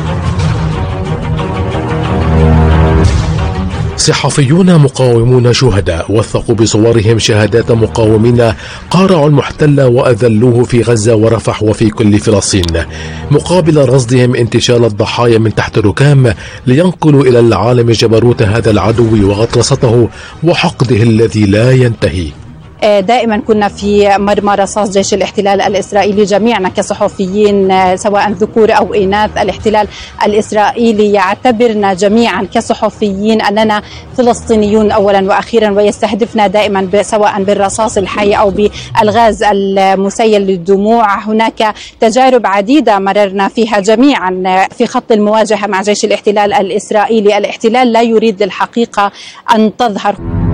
صحفيون مقاومون شهداء وثقوا بصورهم شهادات مقاومين قارعوا المحتل وأذلوه في غزة ورفح وفي كل فلسطين، مقابل رصدهم انتشال الضحايا من تحت الركام لينقلوا إلى العالم جبروت هذا العدو وغطرسته وحقده الذي لا ينتهي. دائما كنا في مرمى رصاص جيش الاحتلال الإسرائيلي جميعنا كصحفيين سواء ذكور أو إناث. الاحتلال الإسرائيلي يعتبرنا جميعا كصحفيين أننا فلسطينيون أولا وأخيرا، ويستهدفنا دائما سواء بالرصاص الحي أو بالغاز المسيل للدموع. هناك تجارب عديدة مررنا فيها جميعا في خط المواجهة مع جيش الاحتلال الإسرائيلي. الاحتلال لا يريد للحقيقة أن تظهر.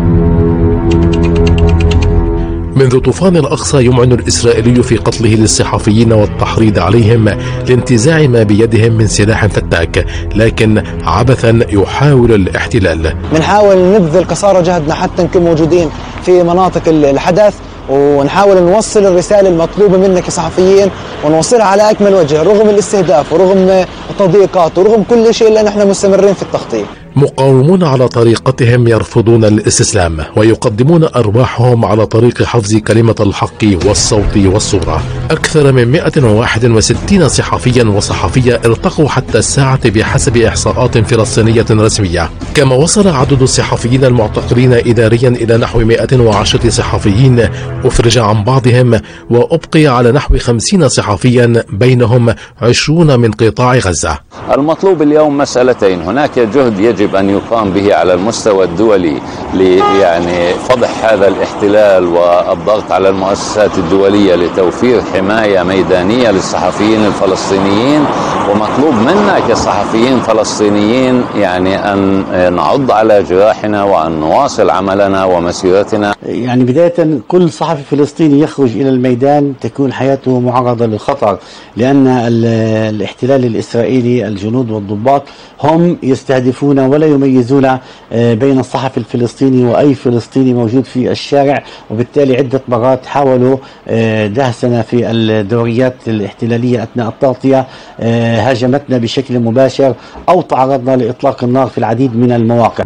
منذ طوفان الأقصى يمعن الإسرائيلي في قتله للصحفيين والتحريض عليهم لانتزاع ما بيدهم من سلاح فتاك، لكن عبثا يحاول الاحتلال. بنحاول نبذل قصارى جهدنا حتى نكون موجودين في مناطق الحدث، ونحاول نوصل الرسالة المطلوبة منا كصحفيين ونوصلها على أكمل وجه رغم الاستهداف ورغم التضييقات ورغم كل شيء، لأن احنا مستمرين في التغطية. مقاومون على طريقتهم يرفضون الاستسلام ويقدمون أرواحهم على طريق حفظ كلمة الحق والصوت والصورة. أكثر من 161 صحفيا وصحفية ارتقوا حتى الساعة بحسب إحصاءات فلسطينية رسمية، كما وصل عدد الصحفيين المعتقلين إداريا إلى نحو 110 صحفيين أفرج عن بعضهم، وأبقي على نحو 50 صحفيا بينهم 20 من قطاع غزة. المطلوب اليوم مسألتين: هناك جهد يجب أن يقام به على المستوى الدولي يعني فضح هذا الاحتلال والضغط على المؤسسات الدولية لتوفير حماية ميدانية للصحفيين الفلسطينيين، ومطلوب منا كصحفيين فلسطينيين يعني أن نعض على جراحنا وأن نواصل عملنا ومسيرتنا. يعني بداية كل صحفي فلسطيني يخرج إلى الميدان تكون حياته معرضة للخطر، لأن الاحتلال الإسرائيلي الجنود والضباط هم يستهدفون ولا يميزون بين الصحفي الفلسطيني وأي فلسطيني موجود في الشارع، وبالتالي عدة مرات حاولوا دهسنا في الدوريات الاحتلالية أثناء التغطية، هاجمتنا بشكل مباشر أو تعرضنا لإطلاق النار في العديد من المواقع.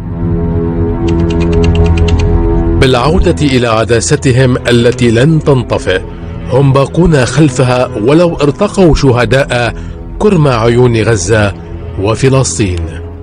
بالعودة إلى عداستهم التي لن تنطفئ، هم باقون خلفها ولو ارتقوا شهداء كرم عيون غزة وفلسطين.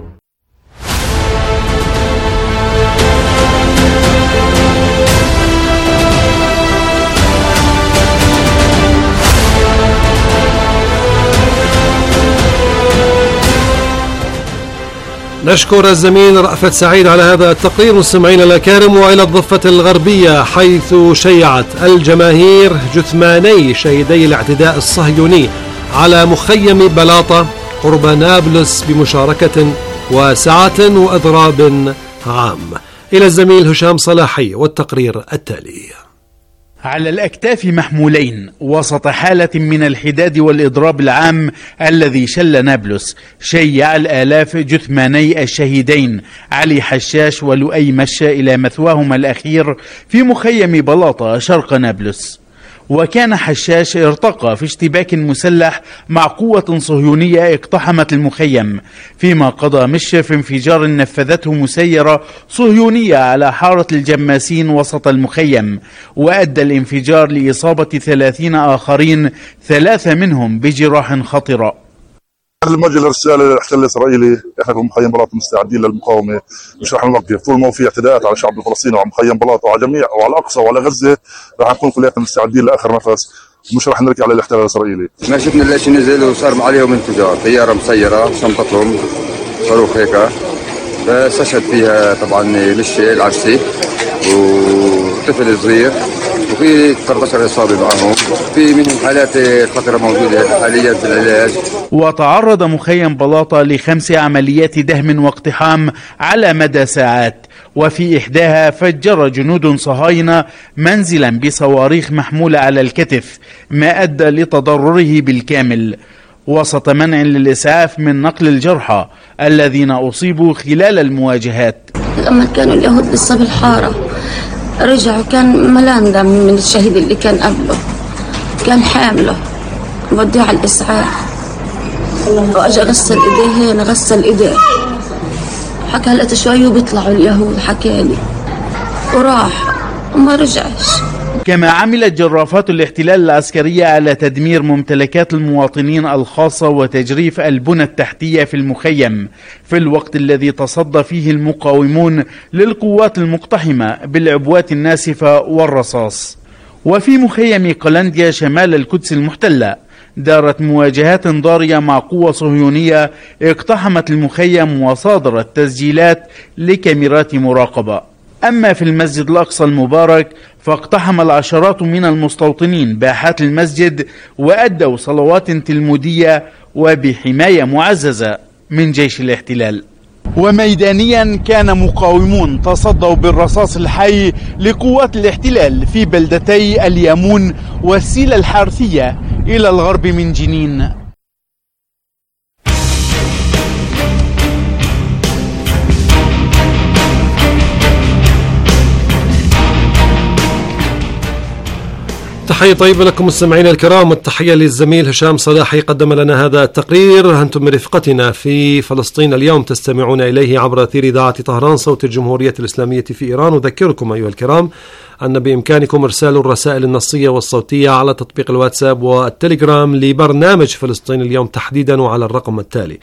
نشكر الزميل رأفت سعيد على هذا التقرير. مستمعينا الأكارم، وإلى الضفة الغربية حيث شيعت الجماهير جثماني شهيدي الاعتداء الصهيوني على مخيم بلاطة قرب نابلس بمشاركة وسعة وأضراب عام. إلى الزميل هشام صلاحي والتقرير التالي. على الأكتاف محمولين وسط حالة من الحداد والإضراب العام الذي شل نابلس، شيع الآلاف جثماني الشهيدين علي حشاش ولؤي مشى إلى مثواهما الأخير في مخيم بلاطة شرق نابلس. وكان حشاش ارتقى في اشتباك مسلح مع قوة صهيونية اقتحمت المخيم، فيما قضى مشى في انفجار نفذته مسيرة صهيونية على حارة الجماسين وسط المخيم، وأدى الانفجار لإصابة 30 آخرين، 3 منهم بجراح خطرة. الموجه الرساله للاحتلال الاسرائيلي، احنا في مخيم بلاطه مستعدين للمقاومه، مش رح نوقف طول ما هو في اعتداءات على الشعب الفلسطيني وعلى مخيم بلاطه وعلى جميع وعلى الاقصى وعلى غزه، رح نكون كلياتنا مستعدين لاخر نفس، مش رح نركع على الاحتلال الاسرائيلي. ما شفنا ليش نزل وصار عليهم انفجار، طياره مسيره شنطتهم صاروخ هيك، بس استشهد فيها طبعا للشيء العرسي وطفل صغير وفي 13 إصابة معهم، في منهم حالات خطرة موجودة حاليا في العلاج. وتعرض مخيم بلاطة ل5 عمليات دهم واقتحام على مدى ساعات، وفي إحداها فجر جنود صهاينة منزلا بصواريخ محمولة على الكتف، ما أدى لتضرره بالكامل، وسط منع للإسعاف من نقل الجرحى الذين أصيبوا خلال المواجهات. لما كانوا اليهود لسه بالحارة رجعوا، كان ملان دم من الشهيد اللي كان قبله، كان حامله وديه على الإسعاف، وأجا غسل إيديه هنا، غسل إيديه، حكى هلقت شوي وبيطلعوا اليهود، حكالي وراح وما رجعش. كما عملت جرافات الاحتلال العسكرية على تدمير ممتلكات المواطنين الخاصة وتجريف البنى التحتية في المخيم، في الوقت الذي تصدى فيه المقاومون للقوات المقتحمة بالعبوات الناسفة والرصاص. وفي مخيم قلنديا شمال القدس المحتلة دارت مواجهات ضارية مع قوة صهيونية اقتحمت المخيم وصادرت تسجيلات لكاميرات مراقبة. أما في المسجد الأقصى المبارك فاقتحم العشرات من المستوطنين باحات المسجد وأدوا صلوات تلمودية وبحماية معززة من جيش الاحتلال. وميدانيا كان مقاومون تصدوا بالرصاص الحي لقوات الاحتلال في بلدتي اليامون والسيلة الحارثية إلى الغرب من جنين. تحية طيبة لكم مستمعينا الكرام، والتحية للزميل هشام صلاحي قدم لنا هذا التقرير. أنتم برفقتنا في فلسطين اليوم، تستمعون إليه عبر أثير إذاعة طهران صوت الجمهورية الإسلامية في إيران. أذكركم أيها الكرام أن بإمكانكم إرسال الرسائل النصية والصوتية على تطبيق الواتساب والتليجرام لبرنامج فلسطين اليوم تحديدا، وعلى الرقم التالي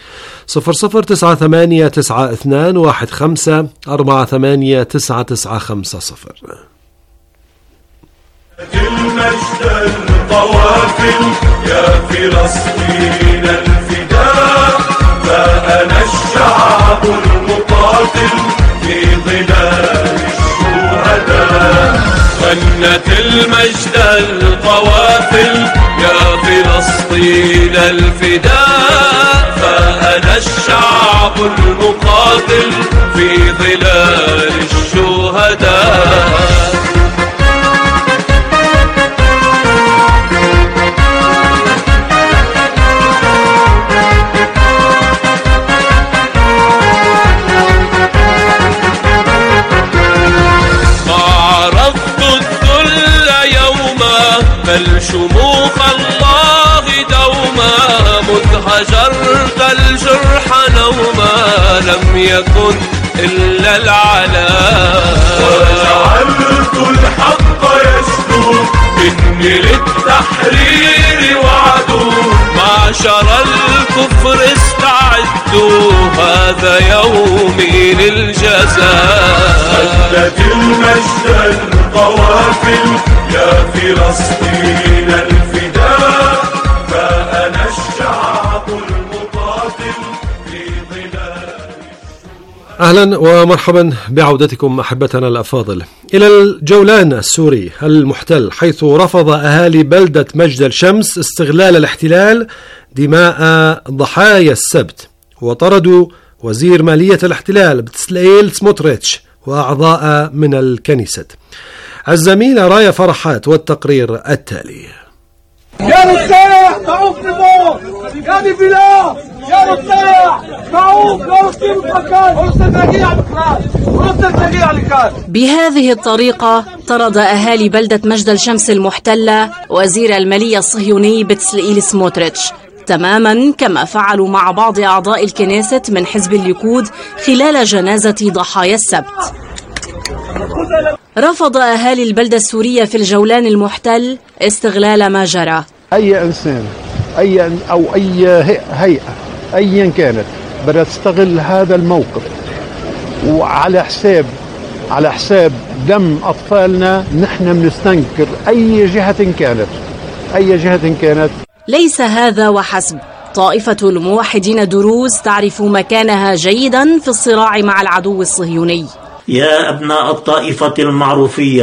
00989215489950. المجد القوافل يا فلسطين الفداء، فأنا الشعب المقاتل في ظلال الشهداء. غنت المجد القوافل يا فلسطين الفداء، فأنا الشعب المقاتل في ظلال الشهداء. بل شموخ الله دوما، مذ هجرت الجرح نوما، لم يكن إلا العلاء. وجعلت الحق يشدو إني للتحرير وعدو، معشر الكفر استعدوا، هذا يومي للجزاء. أدت المجد القوافل يا فلسطين الفداء، فأنا الشعب المقاتل في ظلال. أهلا ومرحبا بعودتكم أحبتنا الأفاضل إلى الجولان السوري المحتل، حيث رفض أهالي بلدة مجد الشمس استغلال الاحتلال دماء ضحايا السبت، وطردوا وزير مالية الاحتلال بتسليل سموتريتش وأعضاء من الكنيسة. الزميلة رايا فرحات والتقرير التالي. يا رجال تعوف لفوق، يا نبيلا يا رجال تعوف بهذه الطريقة طرد أهالي بلدة مجد الشمس المحتلة وزير المالية الصهيوني بتسليل سموتريتش، تماما كما فعلوا مع بعض أعضاء الكنيسة من حزب الليكود خلال جنازة ضحايا السبت. رفض أهالي البلدة السورية في الجولان المحتل استغلال ما جرى. أي إنسان أو أي هيئة أيا كانت بدها تستغل هذا الموقف وعلى حساب دم أطفالنا، نحن بنستنكر أي جهة كانت. ليس هذا وحسب، طائفة الموحدين دروز تعرف مكانها جيدا في الصراع مع العدو الصهيوني. يا أبناء الطائفة المعروفية،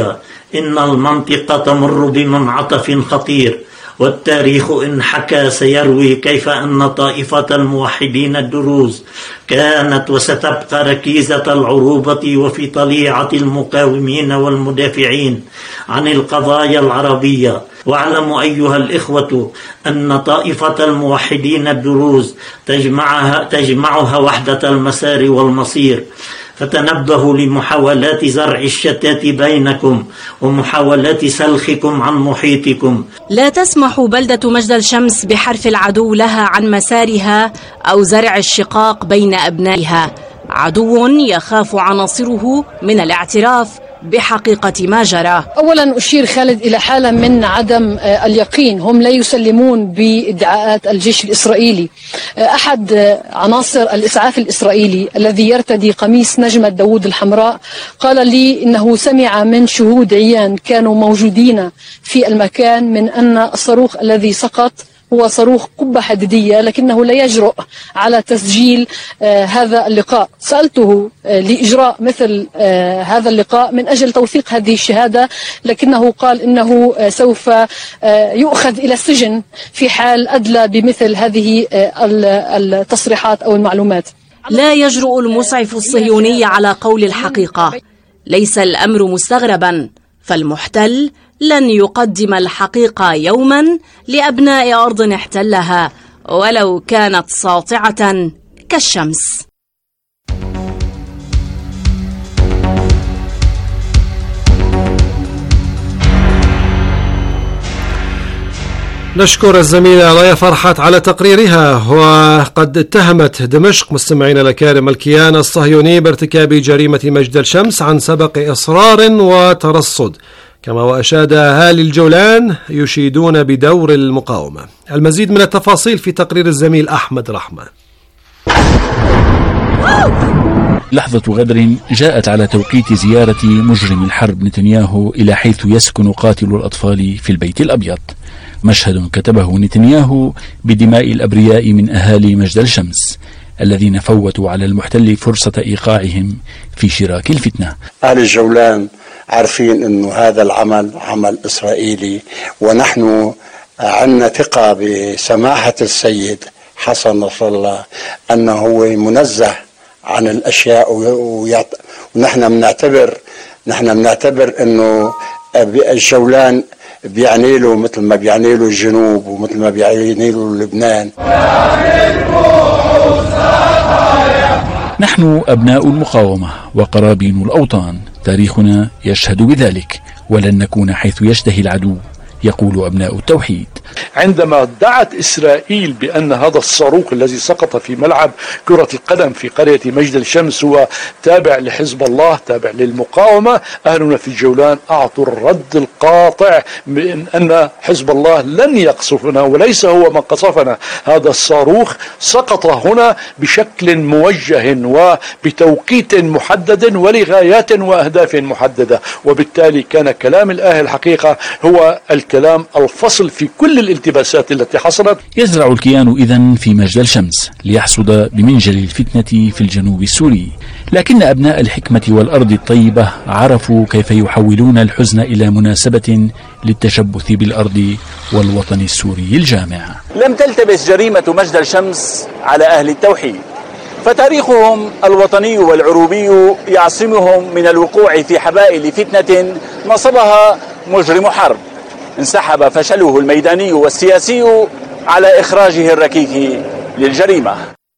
إن المنطقة تمر بمنعطف خطير، والتاريخ إن حكى سيروي كيف أن طائفة الموحدين الدروز كانت وستبقى ركيزة العروبة وفي طليعة المقاومين والمدافعين عن القضايا العربية. واعلموا أيها الإخوة أن طائفة الموحدين الدروز تجمعها وحدة المسار والمصير، فتنبهوا لمحاولات زرع الشتات بينكم ومحاولات سلخكم عن محيطكم. لا تسمح بلدة مجد الشمس بحرف العدو لها عن مسارها أو زرع الشقاق بين أبنائها. عدو يخاف عناصره من الاعتراف بحقيقة ما جرى. أولا أشير خالد إلى حالة من عدم اليقين، هم لا يسلمون بادعاءات الجيش الإسرائيلي. أحد عناصر الإسعاف الإسرائيلي الذي يرتدي قميص نجمة داود الحمراء قال لي إنه سمع من شهود عيان كانوا موجودين في المكان من أن الصاروخ الذي سقط هو صاروخ قبة حديدية، لكنه لا يجرؤ على تسجيل هذا اللقاء. سألته لإجراء مثل هذا اللقاء من أجل توثيق هذه الشهادة، لكنه قال إنه سوف يؤخذ إلى السجن في حال أدلى بمثل هذه التصريحات أو المعلومات. لا يجرؤ المسعف الصهيوني على قول الحقيقة. ليس الأمر مستغربا، فالمحتل لن يقدم الحقيقة يوما لأبناء أرض احتلها ولو كانت ساطعة كالشمس. نشكر الزميلة رايا فرحات على تقريرها. وقد اتهمت دمشق مستمعين الأكارم الكيان الصهيوني بارتكاب جريمة مجد الشمس عن سبق إصرار وترصد، كما وأشاد أهالي الجولان يشيدون بدور المقاومة. المزيد من التفاصيل في تقرير الزميل أحمد رحمة. لحظة غدر جاءت على توقيت زيارة مجرم الحرب نتنياهو إلى حيث يسكن قاتل الأطفال في البيت الأبيض. مشهد كتبه نتنياهو بدماء الأبرياء من أهالي مجد الشمس الذين فوتوا على المحتل فرصة إيقاعهم في شراك الفتنة. أهل الجولان عارفين أنه هذا العمل عمل إسرائيلي، ونحن عندنا ثقة بسماحة السيد حسن نصر الله أنه هو منزه عن الأشياء، ونحن بنعتبر أنه الجولان بيعني له مثل ما بيعني له الجنوب ومثل ما بيعني له لبنان. نحن أبناء المقاومة وقرابين الأوطان، تاريخنا يشهد بذلك، ولن نكون حيث يشتهي العدو، يقول أبناء التوحيد. عندما ادعت إسرائيل بأن هذا الصاروخ الذي سقط في ملعب كرة القدم في قرية مجد الشمس هو تابع لحزب الله، تابع للمقاومة، أهلنا في الجولان أعطوا الرد القاطع من أن حزب الله لن يقصفنا وليس هو من قصفنا. هذا الصاروخ سقط هنا بشكل موجه وبتوقيت محدد ولغايات وأهداف محددة، وبالتالي كان كلام الأهل الحقيقة هو الكلام الفصل في كل الالتباسات التي حصلت. يزرع الكيان إذن في مجد الشمس ليحصد بمنجل الفتنة في الجنوب السوري، لكن أبناء الحكمة والأرض الطيبة عرفوا كيف يحولون الحزن إلى مناسبة للتشبث بالأرض والوطن السوري الجامع. لم تلتبس جريمة مجد الشمس على أهل التوحيد، فتاريخهم الوطني والعروبي يعصمهم من الوقوع في حبائل فتنة نصبها مجرم حرب انسحب فشله الميداني والسياسي على إخراجه الركيك للجريمة.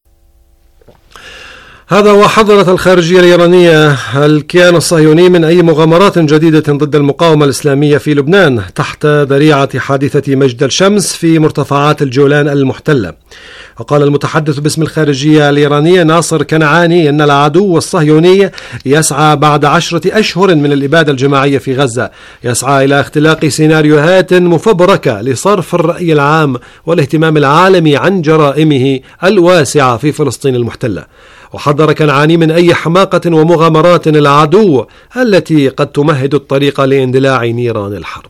هذا وحذرت الخارجية الإيرانية الكيان الصهيوني من أي مغامرات جديدة ضد المقاومة الإسلامية في لبنان تحت ذريعة حادثة مجد الشمس في مرتفعات الجولان المحتلة. وقال المتحدث باسم الخارجية الإيرانية ناصر كنعاني أن العدو الصهيوني يسعى بعد 10 أشهر من الإبادة الجماعية في غزة، يسعى إلى اختلاق سيناريوهات مفبركة لصرف الرأي العام والاهتمام العالمي عن جرائمه الواسعة في فلسطين المحتلة. وحذر كنعاني من أي حماقة ومغامرات العدو التي قد تمهد الطريق لاندلاع نيران الحرب.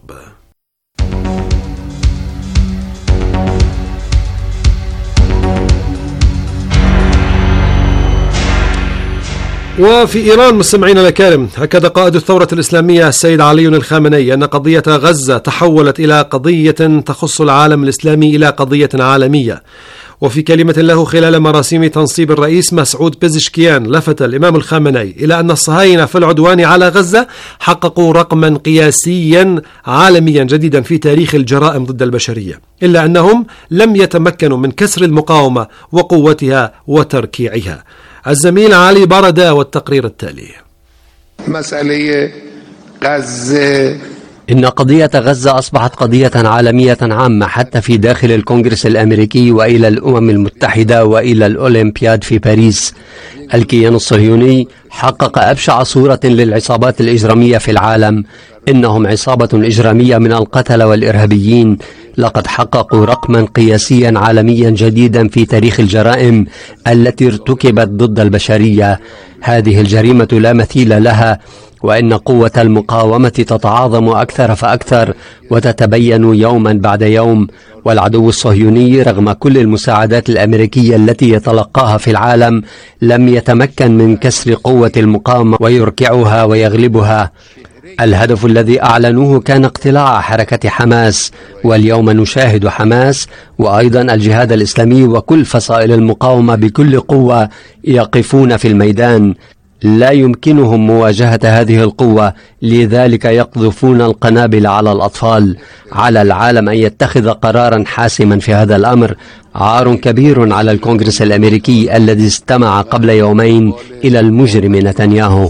وفي إيران مستمعينا الكرام، أكد قائد الثورة الإسلامية السيد علي الخامنئي أن قضية غزة تحولت إلى قضية تخص العالم الإسلامي إلى قضية عالمية. وفي كلمة له خلال مراسيم تنصيب الرئيس مسعود بيزشكيان، لفت الإمام الخامنئي إلى أن الصهاينة في العدوان على غزة حققوا رقما قياسيا عالميا جديدا في تاريخ الجرائم ضد البشرية، إلا أنهم لم يتمكنوا من كسر المقاومة وقوتها وتركيعها. الزميل علي بردا والتقرير التالي. مسألة غزة، إن قضية غزة أصبحت قضية عالمية عامة حتى في داخل الكونغرس الأمريكي وإلى الأمم المتحدة وإلى الأولمبياد في باريس. الكيان الصهيوني حقق أبشع صورة للعصابات الإجرامية في العالم. إنهم عصابة إجرامية من القتلة والإرهابيين. لقد حققوا رقما قياسيا عالميا جديدا في تاريخ الجرائم التي ارتكبت ضد البشرية. هذه الجريمة لا مثيل لها، وإن قوة المقاومة تتعاظم أكثر فأكثر وتتبين يوما بعد يوم. والعدو الصهيوني رغم كل المساعدات الأمريكية التي يتلقاها في العالم لم يتمكن من كسر قوة المقاومة ويركعها ويغلبها. الهدف الذي أعلنوه كان اقتلاع حركة حماس، واليوم نشاهد حماس وأيضا الجهاد الإسلامي وكل فصائل المقاومة بكل قوة يقفون في الميدان. لا يمكنهم مواجهة هذه القوة، لذلك يقذفون القنابل على الأطفال. على العالم أن يتخذ قرارا حاسما في هذا الأمر. عار كبير على الكونغرس الأمريكي الذي استمع قبل يومين إلى المجرم نتنياهو.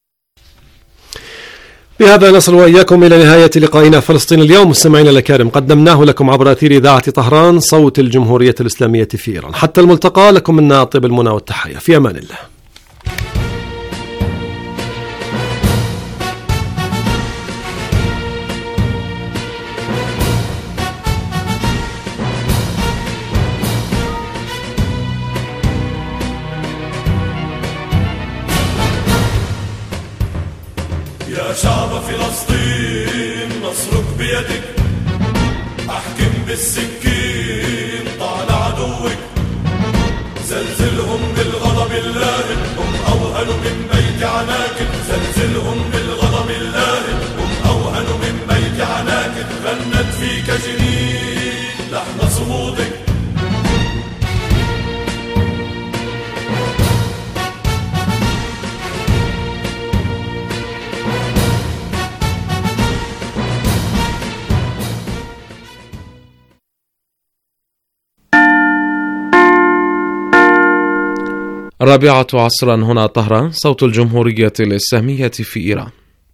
بهذا نصل وإياكم إلى نهاية لقائنا فلسطين اليوم. مستمعينا الكرام، قدمناه لكم عبر أثير إذاعة طهران صوت الجمهورية الإسلامية في إيران. حتى الملتقى، لكم منا طيب المنى والتحية، في أمان الله. شعب فلسطين نصرك بيدك، احكم بالسكين طال عدوك، زلزلهم بالغضب اللاهب، هم اوهن من بيت عناكب، زلزلهم بالغضب اللاهب، هم اوهن من بيت عناكب، غنت فيك جنين لحن صمودك. الرابعة عصرا، هنا طهران، صوت الجمهورية الإسلامية في إيران.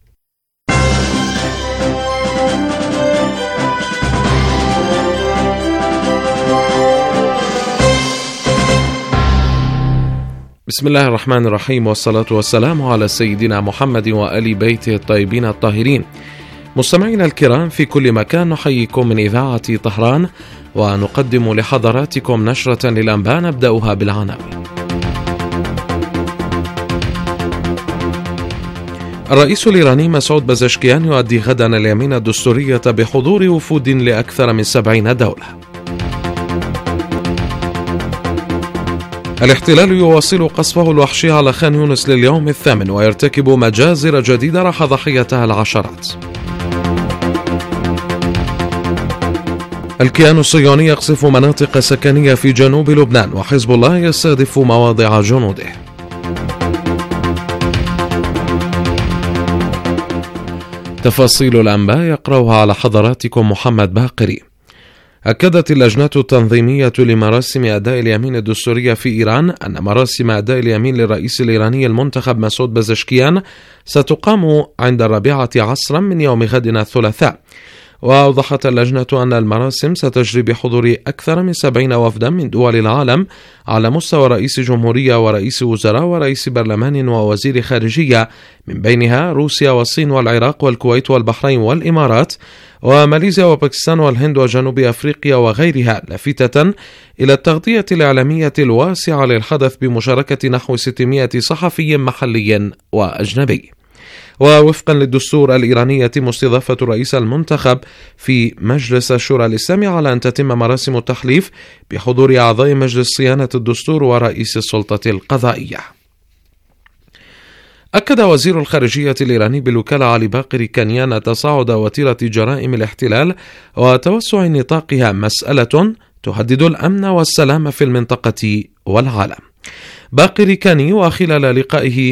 بسم الله الرحمن الرحيم، والصلاة والسلام على سيدنا محمد وآل بيته الطيبين الطاهرين. مستمعينا الكرام في كل مكان، نحييكم من إذاعة طهران ونقدم لحضراتكم نشرة للأنباء نبدأها بالعناوين. الرئيس الإيراني مسعود بزشكيان يؤدي غدا اليمين الدستورية بحضور وفود لأكثر من 70 دولة. الاحتلال يواصل قصفه الوحشي على خان يونس لليوم الثامن، ويرتكب مجازر جديدة راح ضحيتها العشرات. الكيان الصهيوني يقصف مناطق سكنية في جنوب لبنان، وحزب الله يستهدف مواضع جنوده. تفاصيل الأنباء يقرأها على حضراتكم محمد باقري. أكدت اللجنة التنظيمية لمراسم أداء اليمين الدستورية في إيران أن مراسم أداء اليمين للرئيس الإيراني المنتخب مسعود بزشكيان ستقام عند 4 عصرا من يوم غد الثلاثاء. وأوضحت اللجنة أن المراسم ستجري بحضور أكثر من 70 وفدا من دول العالم على مستوى رئيس جمهورية ورئيس وزراء ورئيس برلمان ووزير خارجية، من بينها روسيا والصين والعراق والكويت والبحرين والإمارات وماليزيا وباكستان والهند وجنوب أفريقيا وغيرها، لافتة إلى التغطية الإعلامية الواسعة للحدث بمشاركة نحو 600 صحفي محلي وأجنبي. ووفقا للدستور الإيراني يتم استضافة الرئيس المنتخب في مجلس الشورى الإسلامي على أن تتم مراسم التحليف بحضور أعضاء مجلس صيانة الدستور ورئيس السلطة القضائية. أكد وزير الخارجية الإيراني بالوكالة علي باقر كانيان تصاعد وتيرة جرائم الاحتلال وتوسع نطاقها مسألة تهدد الأمن والسلام في المنطقة والعالم. باقر كاني وخلال لقائه